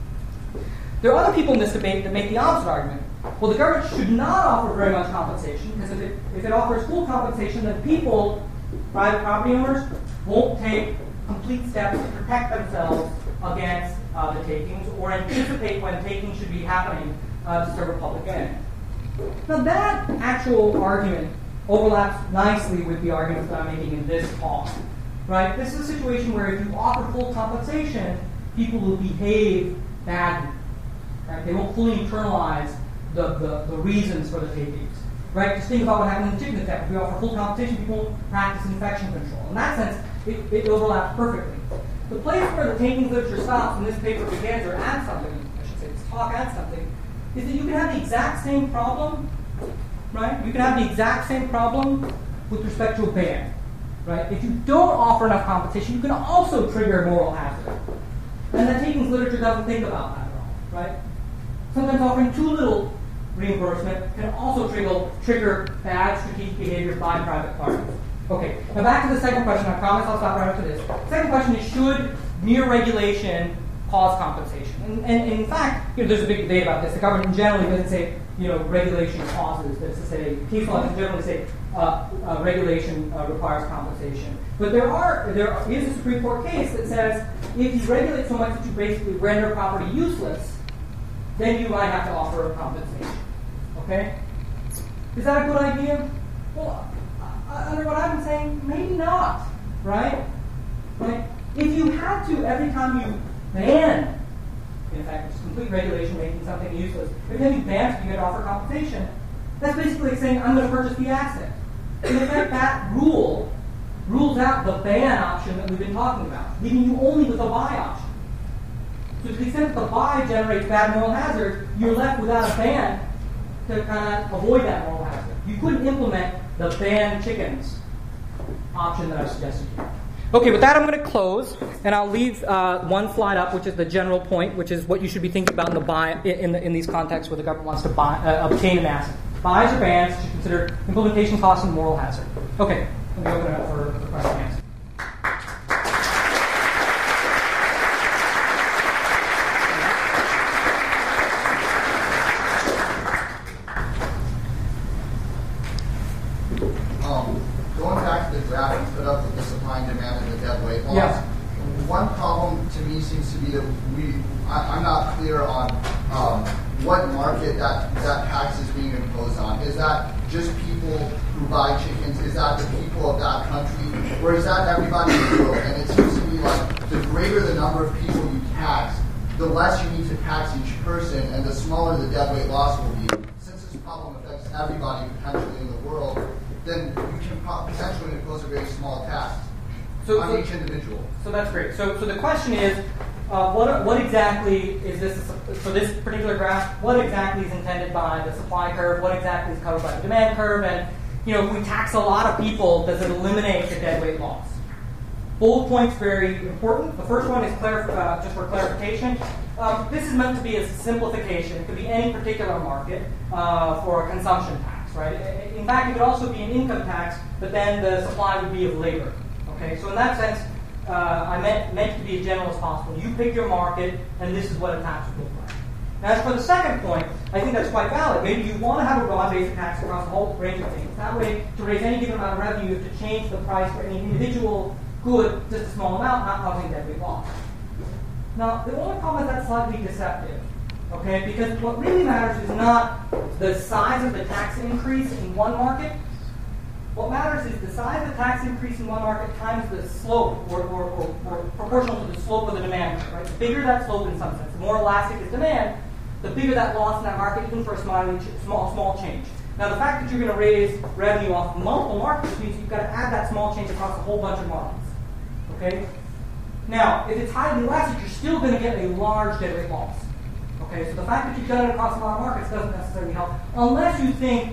There are other people in this debate that make the opposite argument. Well, the government should not offer very much compensation, because if it, if it offers full compensation, then people, private property owners, won't take complete steps to protect themselves against uh, the takings or anticipate when takings should be happening uh, to serve a public end. Now that actual argument overlaps nicely with the arguments that I'm making in this talk. Right? This is a situation where if you offer full compensation, people will behave badly. Right? They won't fully internalize the, the, the reasons for the takings. Right? Just think about what happened in the chicken attack. If we offer full compensation, people won't practice infection control. In that sense, it, it overlaps perfectly. The place where the takings literature stops and this paper begins, or adds something, I should say, this talk adds something, is that you can have the exact same problem, right? You can have the exact same problem with respect to a ban, right? If you don't offer enough compensation, you can also trigger moral hazard. And the takings literature doesn't think about that at all, right? Sometimes offering too little reimbursement can also trigger, trigger bad strategic behavior by private parties. Okay, now back to the second question. I promise I'll stop right after this. The second question is, should mere regulation cause compensation? And, and, and in fact, you know, there's a big debate about this. The government generally doesn't say, you know, regulation causes. That's to say, case law doesn't generally say uh, uh, regulation uh, requires compensation. But there are there is a Supreme Court case that says if you regulate so much that you basically render property useless, then you might have to offer a compensation. Okay? Is that a good idea? Well, under what I've been saying, maybe not. Right? Right? If you had to, every time you ban, in fact, it's complete regulation making something useless, every time you ban it, you get to offer compensation, that's basically like saying, I'm going to purchase the asset. In effect, that rule rules out the ban option that we've been talking about, leaving you only with a buy option. So to the extent that the buy generates bad moral hazard, you're left without a ban to kind of avoid that moral hazard. You couldn't implement the ban chickens option that I suggested to you. Okay, with that I'm going to close, and I'll leave uh, one slide up, which is the general point, which is what you should be thinking about in the buy in, the, in these contexts where the government wants to buy, uh, obtain an asset. Buys or bans should consider implementation costs and moral hazard. Okay, let me open it up for, for questions and answers. Yes. One problem to me seems to be that we, I, I'm not clear on um, what market that, that tax is being imposed on. Is that just people who buy chickens? Is that the people of that country? Or is that everybody in the world? And it seems to me like the greater the number of people you tax, the less you need to tax each person, and the smaller the deadweight loss will be. Since this problem affects everybody potentially in the world, then you can potentially impose a very small tax. So, on so, each individual. So that's great. So, so the question is, uh, what, what exactly is this, for this particular graph, what exactly is intended by the supply curve, what exactly is covered by the demand curve, and you know, if we tax a lot of people, does it eliminate the deadweight loss? Both points very important. The first one is clarif- uh, just for clarification. Um, this is meant to be a simplification. It could be any particular market uh, for a consumption tax, right? In fact, it could also be an income tax, but then the supply would be of labor. Okay, so in that sense, uh, I meant meant to be as general as possible. You pick your market, and this is what a tax would look like. Now, as for the second point, I think that's quite valid. Maybe you want to have a broad basic tax across a whole range of things. That way, to raise any given amount of revenue, you have to change the price for any individual good, just a small amount, not causing deadweight loss. Now, the only problem is that's slightly deceptive, okay? Because what really matters is not the size of the tax increase in one market. What matters is the size of the tax increase in one market times the slope, or, or, or, or proportional to the slope of the demand curve, right? The bigger that slope in some sense, the more elastic is demand, the bigger that loss in that market, even for a small, small, small change. Now, the fact that you're going to raise revenue off multiple markets means you've got to add that small change across a whole bunch of markets. Okay? Now, if it's highly elastic, you're still going to get a large deadweight loss. Okay, so the fact that you've done it across a lot of markets doesn't necessarily help, unless you think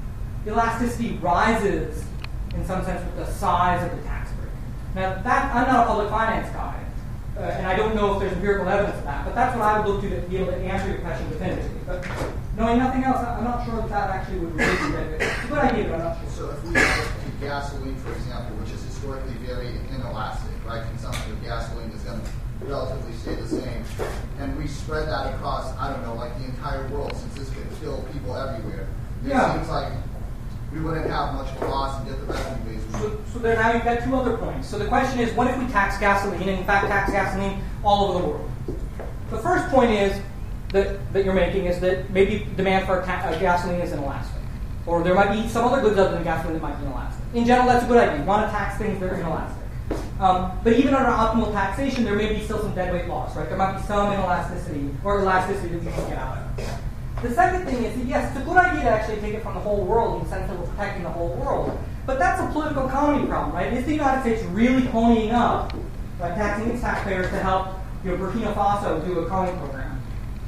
elasticity rises in some sense with the size of the tax break. Now, that I'm not a public finance guy, uh, and I don't know if there's empirical evidence of that, but that's what I would look to to be able to answer your question definitively. But knowing nothing else, I'm not sure that that actually would reduce the deadweight. It's a good idea, but I'm not sure. So if we have gasoline, for example, which is historically very inelastic, right? Consumption of gasoline is going to relatively stay the same. And we spread that across, I don't know, like the entire world, since this could kill people everywhere. It yeah. seems like we wouldn't have much of a loss and get the revenue base. So, so there now you've got two other points. So the question is, what if we tax gasoline, and in fact tax gasoline all over the world? The first point is that, that you're making is that maybe demand for ta- uh, gasoline is inelastic. Or there might be some other goods other than gasoline that might be inelastic. In general, that's a good idea. You want to tax things that are inelastic. Um, but even under optimal taxation, there may be still some deadweight loss, right? There might be some inelasticity or elasticity that we can get out of. The second thing is that, yes, it's a good idea to actually take it from the whole world in the sense that we're protecting the whole world. But that's a political economy problem, right? Is the United States really ponying up by taxing its taxpayers to help, you know, Burkina Faso do a culling program?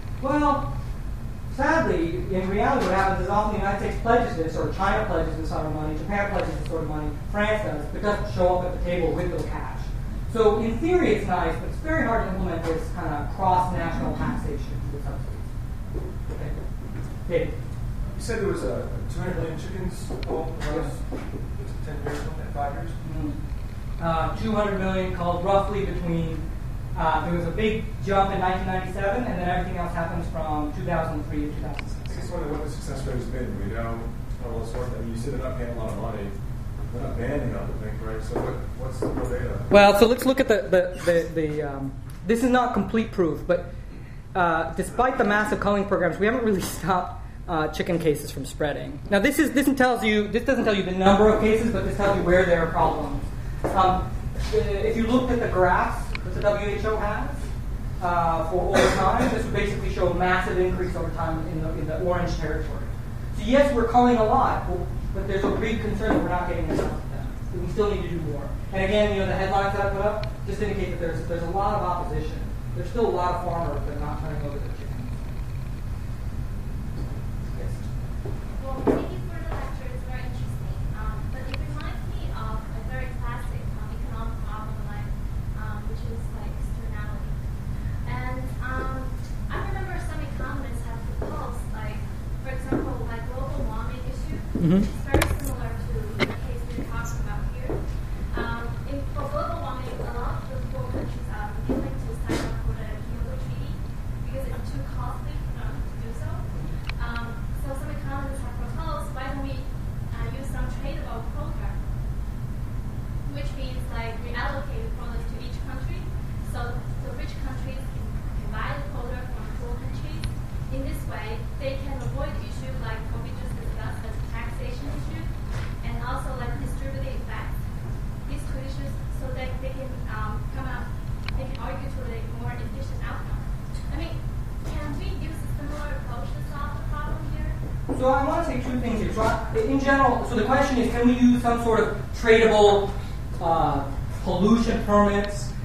Well, sadly, in reality, what happens is often the United States pledges this, or China pledges this sort of money, Japan pledges this sort of money, France does, but doesn't show up at the table with the cash. So in theory, it's nice, but it's very hard to implement this kind of cross-national taxation with subsidies. Okay. Dave. You said there was a two hundred million chickens all across ten years, five years? Mm-hmm. Uh, two hundred million called roughly between, uh, there was a big jump in nineteen ninety-seven, and then everything else happens from two thousand three to two thousand six. I guess wondering what the success rate has been. We know all this work. I mean, you said they're not paying a lot of money. They're not banning, I would think, right? So what, what's the real data? Well, so let's look at the, the, the, the um, this is not complete proof, but uh, despite the massive culling programs, we haven't really stopped uh, chicken cases from spreading. Now, this is this tells you this doesn't tell you the number of cases, but this tells you where there are problems. Um, if you looked at the graphs that the W H O has uh, for over time, this would basically show a massive increase over time in the, in the orange territory. So yes, we're culling a lot, but, but there's a big concern that we're not getting enough of them. So we still need to do more. And again, you know, the headlines that I put up just indicate that there's there's a lot of opposition. There's still a lot of farmers that are not turning over their chickens. Yes. Well, thank you for the lecture. It's very interesting. Um, but it reminds me of a very classic um, economic problem, like um, which is like externality. And um, I remember some economists have proposed, like, for example, like global warming issue, Mm-hmm. which is very similar to the case we're talking about here. Um, in, for global warming, a lot of the poor countries are willing to sign up for the Kyoto Treaty because it's too costly for them to do so. Um, so some economists have proposed, why don't we uh, use some tradable program, which means like reallocate quotas to each country, so the rich countries can, can buy the quota from poor countries. In this way, they can avoid issues like what we just discussed as taxation issue, and also like distributing effects. These two issues, so that they can um, come out, they can argue to a more efficient outcome. I mean, can we use a similar approach to solve the problem here? So I want to say two things here. So I, in general, so the question is, can we use some sort of tradable uh, pollution permits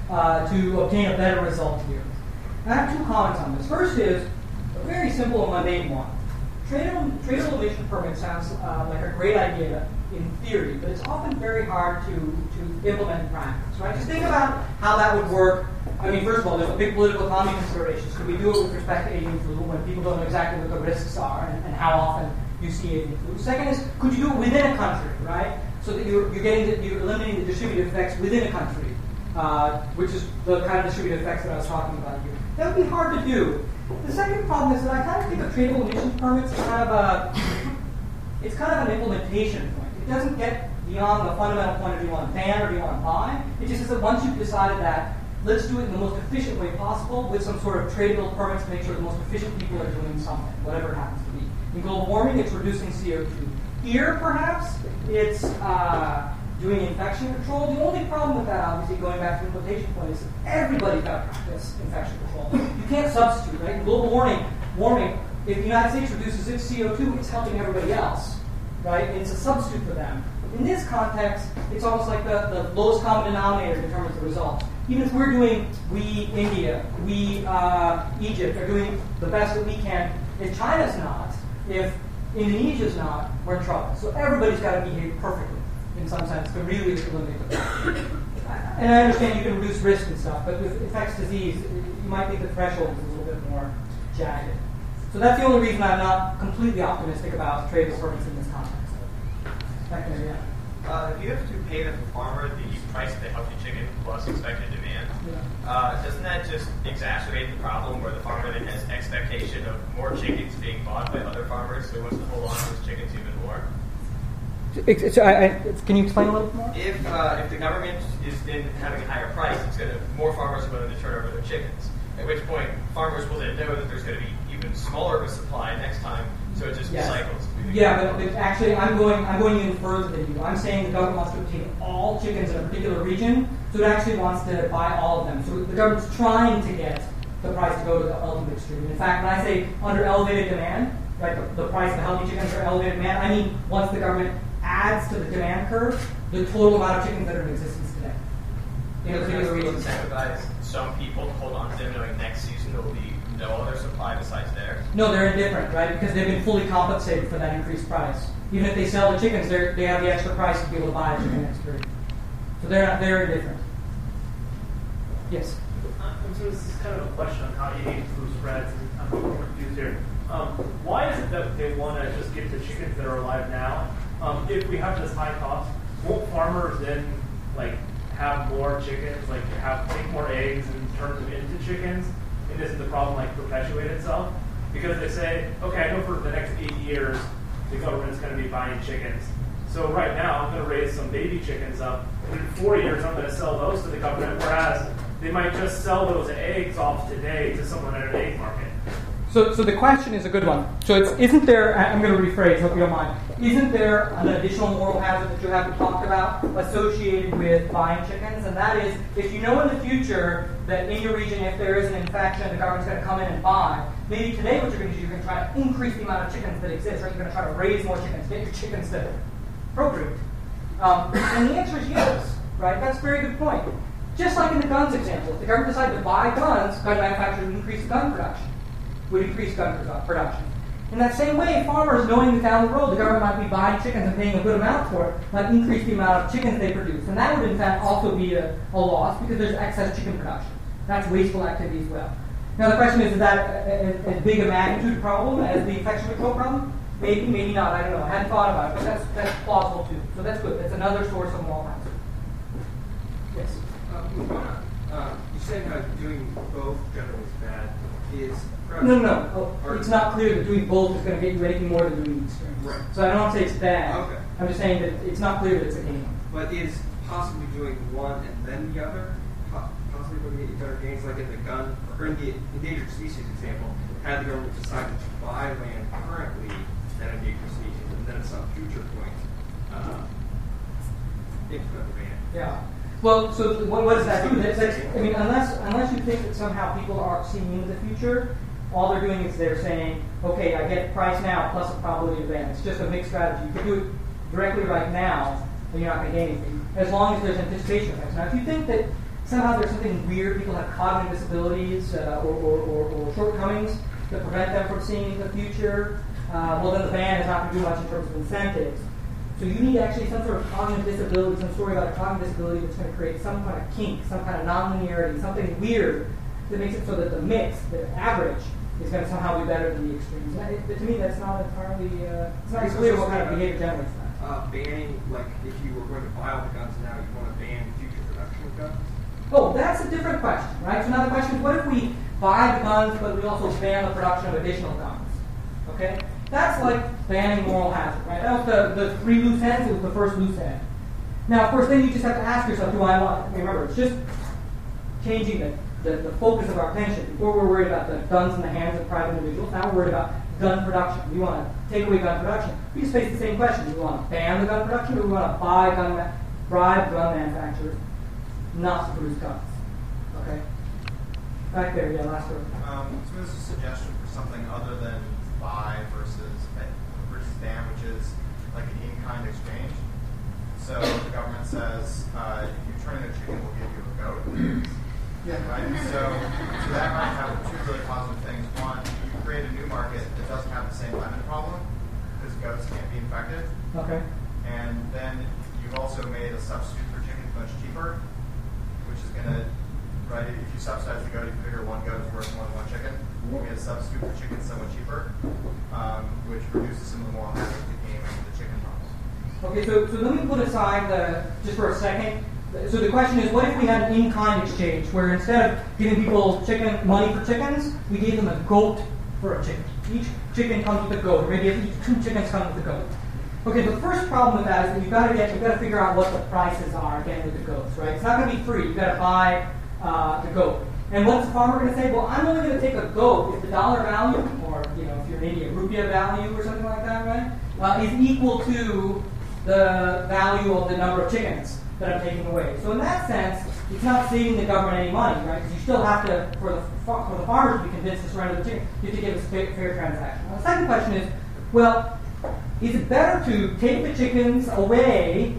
uh, to obtain a better result here. I have two comments on this. First is a very simple and mundane one. Tradable, tradable emission permit sounds uh, like a great idea in theory, but it's often very hard to, to implement in practice, right? Just think about how that would work. I mean, first of all, there's a big political economy considerations. Could we do it with respect to avian flu when people don't know exactly what the risks are and, and how often you see avian flu? Second is, could you do it within a country, right? So that you're, you're getting the, you're eliminating the distributed effects within a country, uh, which is the kind of distributed effects that I was talking about here. That would be hard to do. The second problem is that I kind of think of tradable emissions permits as kind of a, it's kind of an implementation point. It doesn't get beyond the fundamental point of do you want to ban or do you want to buy. It just is that once you've decided that, let's do it in the most efficient way possible with some sort of tradable permits to make sure the most efficient people are doing something, whatever it happens to be. In global warming, it's reducing C O two. Here, perhaps, it's uh, doing infection control. The only problem with that, obviously, going back to the implementation point, is that everybody's got to practice infection control. You can't substitute, right? In global warming, warming, if the United States reduces its C O two, it's helping everybody else, right? It's a substitute for them. In this context, it's almost like the, the lowest common denominator determines the results. Even if we're doing, we, India, we, uh, Egypt, are doing the best that we can, if China's not, if Indonesia's not, we're in trouble. So everybody's got to behave perfectly, in some sense, to really eliminate the problem. And I understand you can reduce risk and stuff, but with infectious disease, you might think the threshold is a little bit more jagged. So that's the only reason I'm not completely optimistic about tradable permits in this context. Back there, yeah. Uh, if you have to pay the farmer the price of the healthy chicken plus expected demand, Yeah. uh, doesn't that just exacerbate the problem where the farmer then has expectation of more chickens being bought by other farmers, so wants to hold on to his chickens even more? So I, I, can you explain a little bit more? If uh, if the government is then having a higher price, it's going to more farmers are willing to turn over their chickens. At which point, farmers will then know that there's going to be even smaller of a supply next time, so it just Yes. cycles. Yeah, but, but actually, I'm going I'm going even further than you. I'm saying the government wants to obtain all chickens in a particular region, so it actually wants to buy all of them. So the government's trying to get the price to go to the ultimate extreme. In fact, when I say under elevated demand, right, the, the price of healthy chickens are elevated demand, I mean once the government adds to the demand curve the total amount of chickens that are in existence today. In a particular region. Incentivize some people to hold on to them knowing next season there will be no other supply besides theirs. No, they're indifferent, right? Because they've been fully compensated for that increased price. Even if they sell the chickens, they they have the extra price to be able to buy a chicken next year. So they're not, they're indifferent. Yes. Uh, so this is kind of a question on how avian flu spreads, and I'm a little confused here. Um, why is it that they want to just give the chickens that are alive now? Um, if we have this high cost, won't farmers then like have more chickens, like have take more eggs and turn them into chickens? And isn't the problem like perpetuate itself? Because they say, okay, I know for the next eight years the government's going to be buying chickens. So right now I'm going to raise some baby chickens up, and in four years I'm going to sell those to the government. Whereas they might just sell those eggs off today to someone at an egg market. So, so the question is a good one. So, it's, isn't there? I'm going to rephrase. Hope you don't mind. Isn't there an additional moral hazard that you haven't talked about associated with buying chickens? And that is, if you know in the future that in your region, if there is an infection, the government's going to come in and buy. Maybe today, what you're going to do, you're going to try to increase the amount of chickens that exist. Right? You're going to try to raise more chickens, get your chickens to procreate. Um, and the answer is yes. Right? That's a very good point. Just like in the guns example, if the government decided to buy guns, gun manufacturers would increase gun production. Would increase gun production. In that same way, farmers, knowing that down the road the government might be buying chickens and paying a good amount for it, might increase the amount of chickens they produce. And that would, in fact, also be a, a loss because there's excess chicken production. That's wasteful activity as well. Now, the question is, is that as big a magnitude problem as the infection control problem? Maybe, maybe not. I don't know. I hadn't thought about it, but that's, that's plausible too. So that's good. That's another source of moral hazard. Yes? Uh, uh, you're saying how doing both generally is bad. Is No, no, no. Oh, it's not clear that doing both is going to get you anything more than doing extremes. Right. So I don't want to say it's bad. Okay. I'm just saying that it's not clear that it's a gain. But is possibly doing one and then the other po- possibly going to get you better gains, like in the gun or in the endangered species example? Had the government decided to buy land currently that endangered species, and then at some future point, uh, implement the ban. Yeah. Well, so what, what does that do? That's, that's, I mean, unless unless you think that somehow people are seeing into the future, all they're doing is they're saying, okay, I get price now plus a probability of ban. It's just a mixed strategy. You can do it directly right now, and you're not going to gain anything, as long as there's anticipation effects. Now, if you think that somehow there's something weird, people have cognitive disabilities uh, or, or, or, or shortcomings that prevent them from seeing in the future, uh, well then the ban is not going to do much in terms of incentives. So you need actually some sort of cognitive disability, some story about a cognitive disability that's going to create some kind of kink, some kind of nonlinearity, something weird that makes it so that the mix, the average, is going to somehow be better than the extremes. And it, to me, that's not entirely, uh, it's not clear what kind of behavior generates that. Uh, banning, like, if you were going to buy all the guns now, you want to ban future production of guns? Oh, that's a different question, right? So now the question is, what if we buy the guns, but we also ban the production of additional guns? Okay? That's like banning moral hazard, right? That was the, the three loose ends, it was the first loose end. Now, of course, then you just have to ask yourself, do I want, remember, it's just changing the, the, the focus of our attention. Before we were worried about the guns in the hands of private individuals, now we're worried about gun production. We want to take away gun production. We just face the same question. Do we want to ban the gun production, or do we want to buy gun, ma- bribe gun manufacturers not to produce guns? Okay? Back there, yeah, last word. Um, so this is a suggestion for something other than buy versus versus ban, which is like an in-kind exchange. So the government says, uh, if you turn in a chicken, we'll give you a goat. Yeah. Right? So, so that might have two really positive things. One, you create a new market that doesn't have the same lemon problem, because goats can't be infected. Okay. And then you've also made a substitute for chickens much cheaper, which is going to, right, if you subsidize the goat, you figure one goat is worth more than one chicken. You made a substitute for chickens somewhat cheaper, um, which reduces some of the moral hazard of the game and the chicken problem. Okay, so, so let me put aside the, just for a second. So the question is, what if we had an in-kind exchange where instead of giving people chicken money for chickens, we gave them a goat for a chicken? Each chicken comes with a goat, or maybe if each two chickens come with a goat. Okay, the first problem with that is that you've got to get, you've got to figure out what the prices are again with the goats, right? It's not going to be free. You've got to buy uh, the goat. And what's the farmer going to say? Well, I'm only going to take a goat if the dollar value, or you know, if you're in India, rupiah value or something like that, right, uh, is equal to the value of the number of chickens that I'm taking away. So in that sense, it's not saving the government any money, right? Because you still have to, for the for the farmers to be convinced to surrender the chicken, you have to give a fair, fair transaction. Now, the second question is, well, is it better to take the chickens away,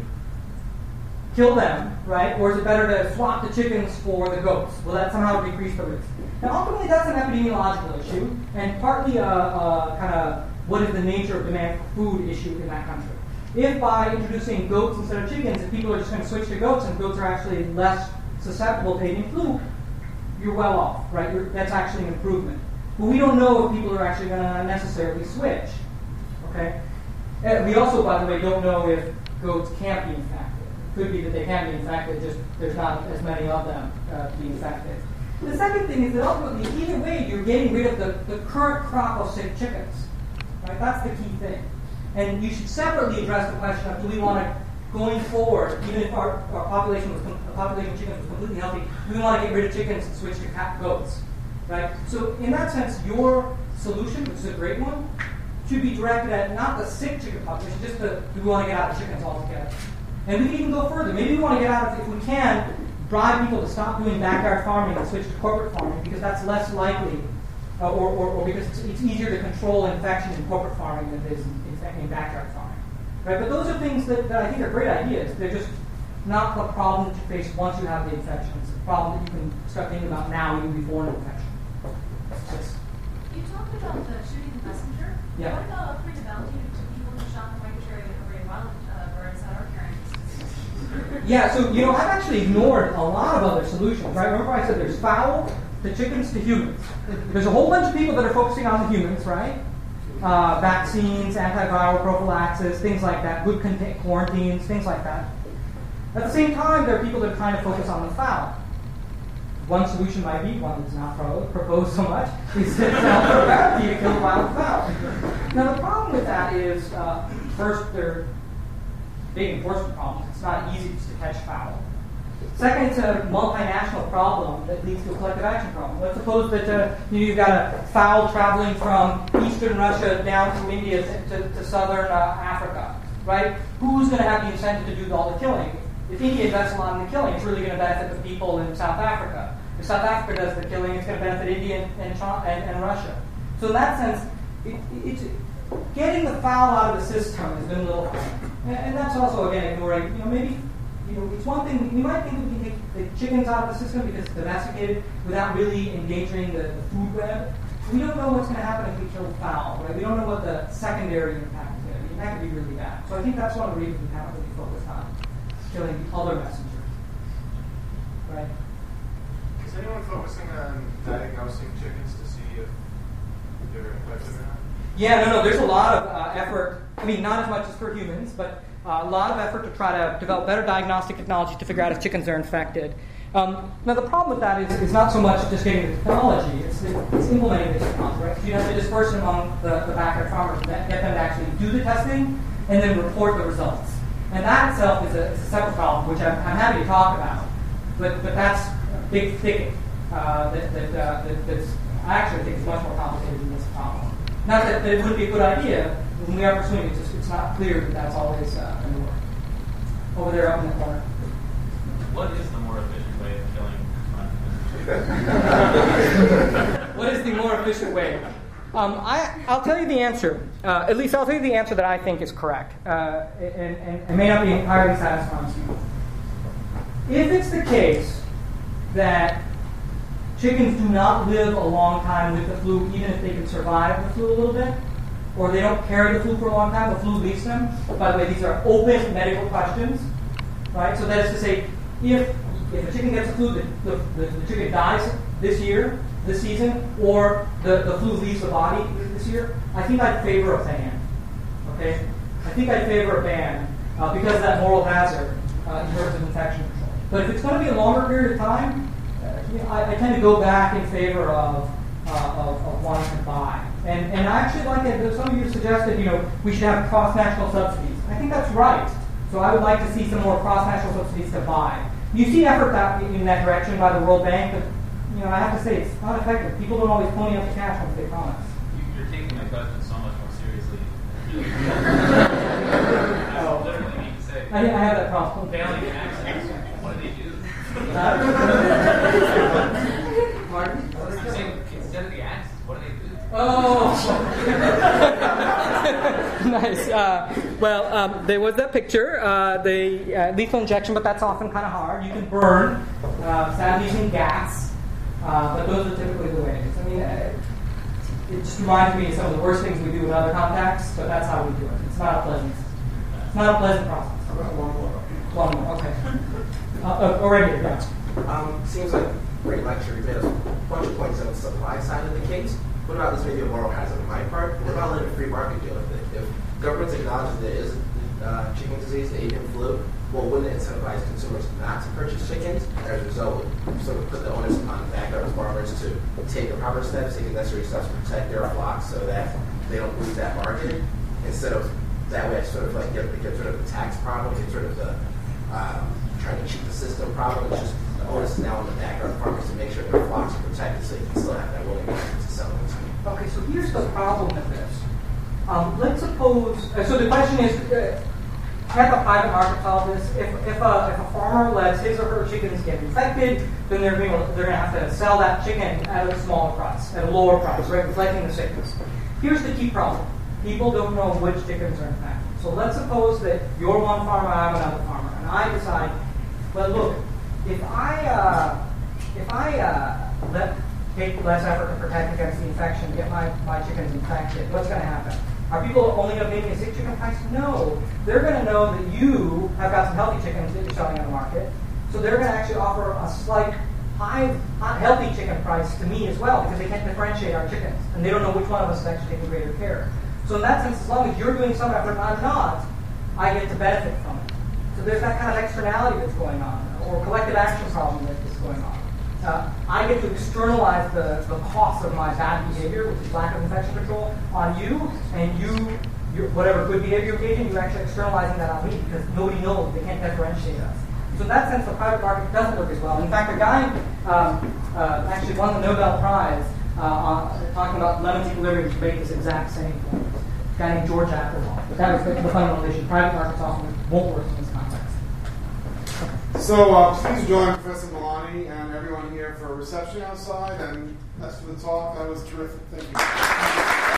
kill them, right? Or is it better to swap the chickens for the goats? Will that somehow decrease the risk? Now, ultimately, that's an epidemiological issue, and partly a, a kind of what is the nature of demand for food issue in that country. If by introducing goats instead of chickens, if people are just going to switch to goats and goats are actually less susceptible to avian flu, you're well off, right? You're, that's actually an improvement. But we don't know if people are actually going to necessarily switch, okay? And we also, by the way, don't know if goats can't be infected. It could be that they can be infected, just there's not as many of them uh, being infected. The second thing is that ultimately, either way, you're getting rid of the, the current crop of sick chickens, right? That's the key thing. And you should separately address the question of, do we want to, going forward, even if our, our population was the population of chickens was completely healthy, do we want to get rid of chickens and switch to cat goats, right? So in that sense, your solution, which is a great one, should be directed at not the sick chicken population, just the, do we want to get out of chickens altogether? And we can even go further. Maybe we want to get out of, if we can, drive people to stop doing backyard farming and switch to corporate farming, because that's less likely, uh, or, or, or because it's, it's easier to control infection in corporate farming than it is in, in backyard farming. Right? But those are things that, that I think are great ideas. They're just not the problem that you face once you have the infection. It's a problem that you can start thinking about now, even before an infection. Yes. You talked about uh, shooting the messenger. Yeah. What about pre-developing to people who shot the migratory array wild uh, birds that are carrying disease? Yeah, so, you know, I've actually ignored a lot of other solutions, right? Remember I said there's fowl, to chickens, to humans. There's a whole bunch of people that are focusing on the humans, right? Uh, vaccines, antiviral prophylaxis, things like that, good contain- quarantines, things like that. At the same time, there are people that are trying to focus on the fowl. One solution might be, one that's not pro- proposed so much, is to sell therapy to kill the wild fowl. Now, the problem with that is, uh, first, there are big enforcement problems. It's not easy to catch fowl. Second, it's a multinational problem that leads to a collective action problem. Let's suppose that uh, you've got a fowl traveling from eastern Russia down through India to, to, to southern uh, Africa, right? Who's going to have the incentive to do all the killing? If India invests a lot in the killing, it's really going to benefit the people in South Africa. If South Africa does the killing, it's going to benefit India and, and, and, and Russia. So in that sense, it, it's, getting the fowl out of the system has been a little hard. And, and that's also, again, ignoring, you know, maybe you know, it's one thing, we might think we can take the chickens out of the system because it's domesticated without really endangering the, the food web. We don't know what's going to happen if we kill fowl, right? We don't know what the secondary impact is going to be. That could be really bad. So I think that's one of the reasons we haven't really focused on killing the other messengers, right? Is anyone focusing on diagnosing chickens to see if they're infected or not? Yeah, no, no, there's a lot of uh, effort. I mean, not as much as for humans, but uh, a lot of effort to try to develop better diagnostic technology to figure out if chickens are infected. Um, now, the problem with that is, is not so much just getting the technology, it's, it's implementing the technology, right? So you have to disperse it among the, the backyard farmers and get them to actually do the testing and then report the results. And that itself is a, is a separate problem, which I'm, I'm happy to talk about. But, but that's a big thicket uh, that, that, uh, that that's, I actually think is much more complicated than this problem. Not that, that it wouldn't be a good idea. When we are pursuing it, it's, just, it's not clear that that's always uh, going to work. Over there up in the corner. What is the more efficient way of killing monkeys? What is the more efficient way? Um, I, I'll tell you the answer. Uh, at least I'll tell you the answer that I think is correct. Uh, and, and it may not be entirely satisfying to you. If it's the case that chickens do not live a long time with the flu, even if they can survive the flu a little bit, or they don't carry the flu for a long time, the flu leaves them. By the way, these are open medical questions, right? So that is to say, if if a chicken gets the flu, the, the, the, the chicken dies this year, this season, or the, the flu leaves the body this year, I think I'd favor a ban. Okay? I think I'd favor a ban uh, because of that moral hazard uh, in terms of infection control. But if it's going to be a longer period of time, uh, you know, I, I tend to go back in favor of uh, of, of wanting to buy. And and I actually like it. Some of you suggested, you know, we should have cross-national subsidies. I think that's right. So I would like to see some more cross-national subsidies to buy. You see effort that, in that direction by the World Bank, but you know I have to say it's not effective. People don't always pony up the cash once they promise. You're taking my question so much more seriously. I Oh. literally need to say. I, I have that problem. Failing access. What do they do? Pardon? You're saying instead of the access, what do they do? Oh, nice. Uh, well, um, there was that picture, uh, the uh, lethal injection, but that's often kind of hard. You can burn, uh, sadly using gas, uh, but those are typically the ways. I mean, uh, it just reminds me of some of the worst things we do in other contexts, but that's how we do it. It's not a pleasant, it's not a pleasant process. One more. One more, okay. Uh, oh, right here, yeah. Um, seems like a great lecture. You made a bunch of points on the supply side of the case. What about this maybe a moral hazard on my part? What about letting a free market deal with it? If governments acknowledge that there is uh, chicken disease, the avian flu, well, wouldn't it incentivize consumers not to purchase chickens? As a result, would sort of put the onus upon the backyard farmers to take the proper steps, take the necessary steps to protect their flocks so that they don't lose that market. Instead of that way, I sort of like get, get rid of the tax problem, get rid of the um, trying to cheat the system problem. It's just the onus is now on the backyard farmers to make sure their flocks are protected so you can still have that willingness to sell them to me. Okay, so here's the problem with this. Um, let's suppose, uh, so the question is, uh, can the private market solve this? If, if, a, if a farmer lets his or her chickens get infected, then they're going to they're going to have to sell that chicken at a smaller price, at a lower price, right, reflecting the sickness. Here's the key problem. People don't know which chickens are infected. So let's suppose that you're one farmer, I'm another farmer, and I decide, well, look, if I uh, if I uh, let take less effort to protect against the infection, get my, my chickens infected, what's going to happen? Are people only going to pay me a sick chicken price? No. They're going to know that you have got some healthy chickens that you're selling on the market, so they're going to actually offer a slight high, high healthy chicken price to me as well, because they can't differentiate our chickens, and they don't know which one of us is actually taking greater care. So in that sense, as long as you're doing some effort and I'm not, I get to benefit from it. So there's that kind of externality that's going on, or collective action problem that is going on. Uh, I get to externalize the, the cost of my bad behavior, which is lack of infection control, on you, and you, your, whatever good behavior you're engaging, you're actually externalizing that on me, because nobody knows, they can't differentiate us. So in that sense, the private market doesn't work as well. In fact, a guy um, uh, actually won the Nobel Prize uh, on, talking about lemon equilibrium to make this exact same point. A guy named George Akerlof. But that was the, the fundamental issue. Private markets often won't work in this context. So uh, please join Professor Milani and everyone here for a reception outside, and as for the talk, that was terrific. Thank you.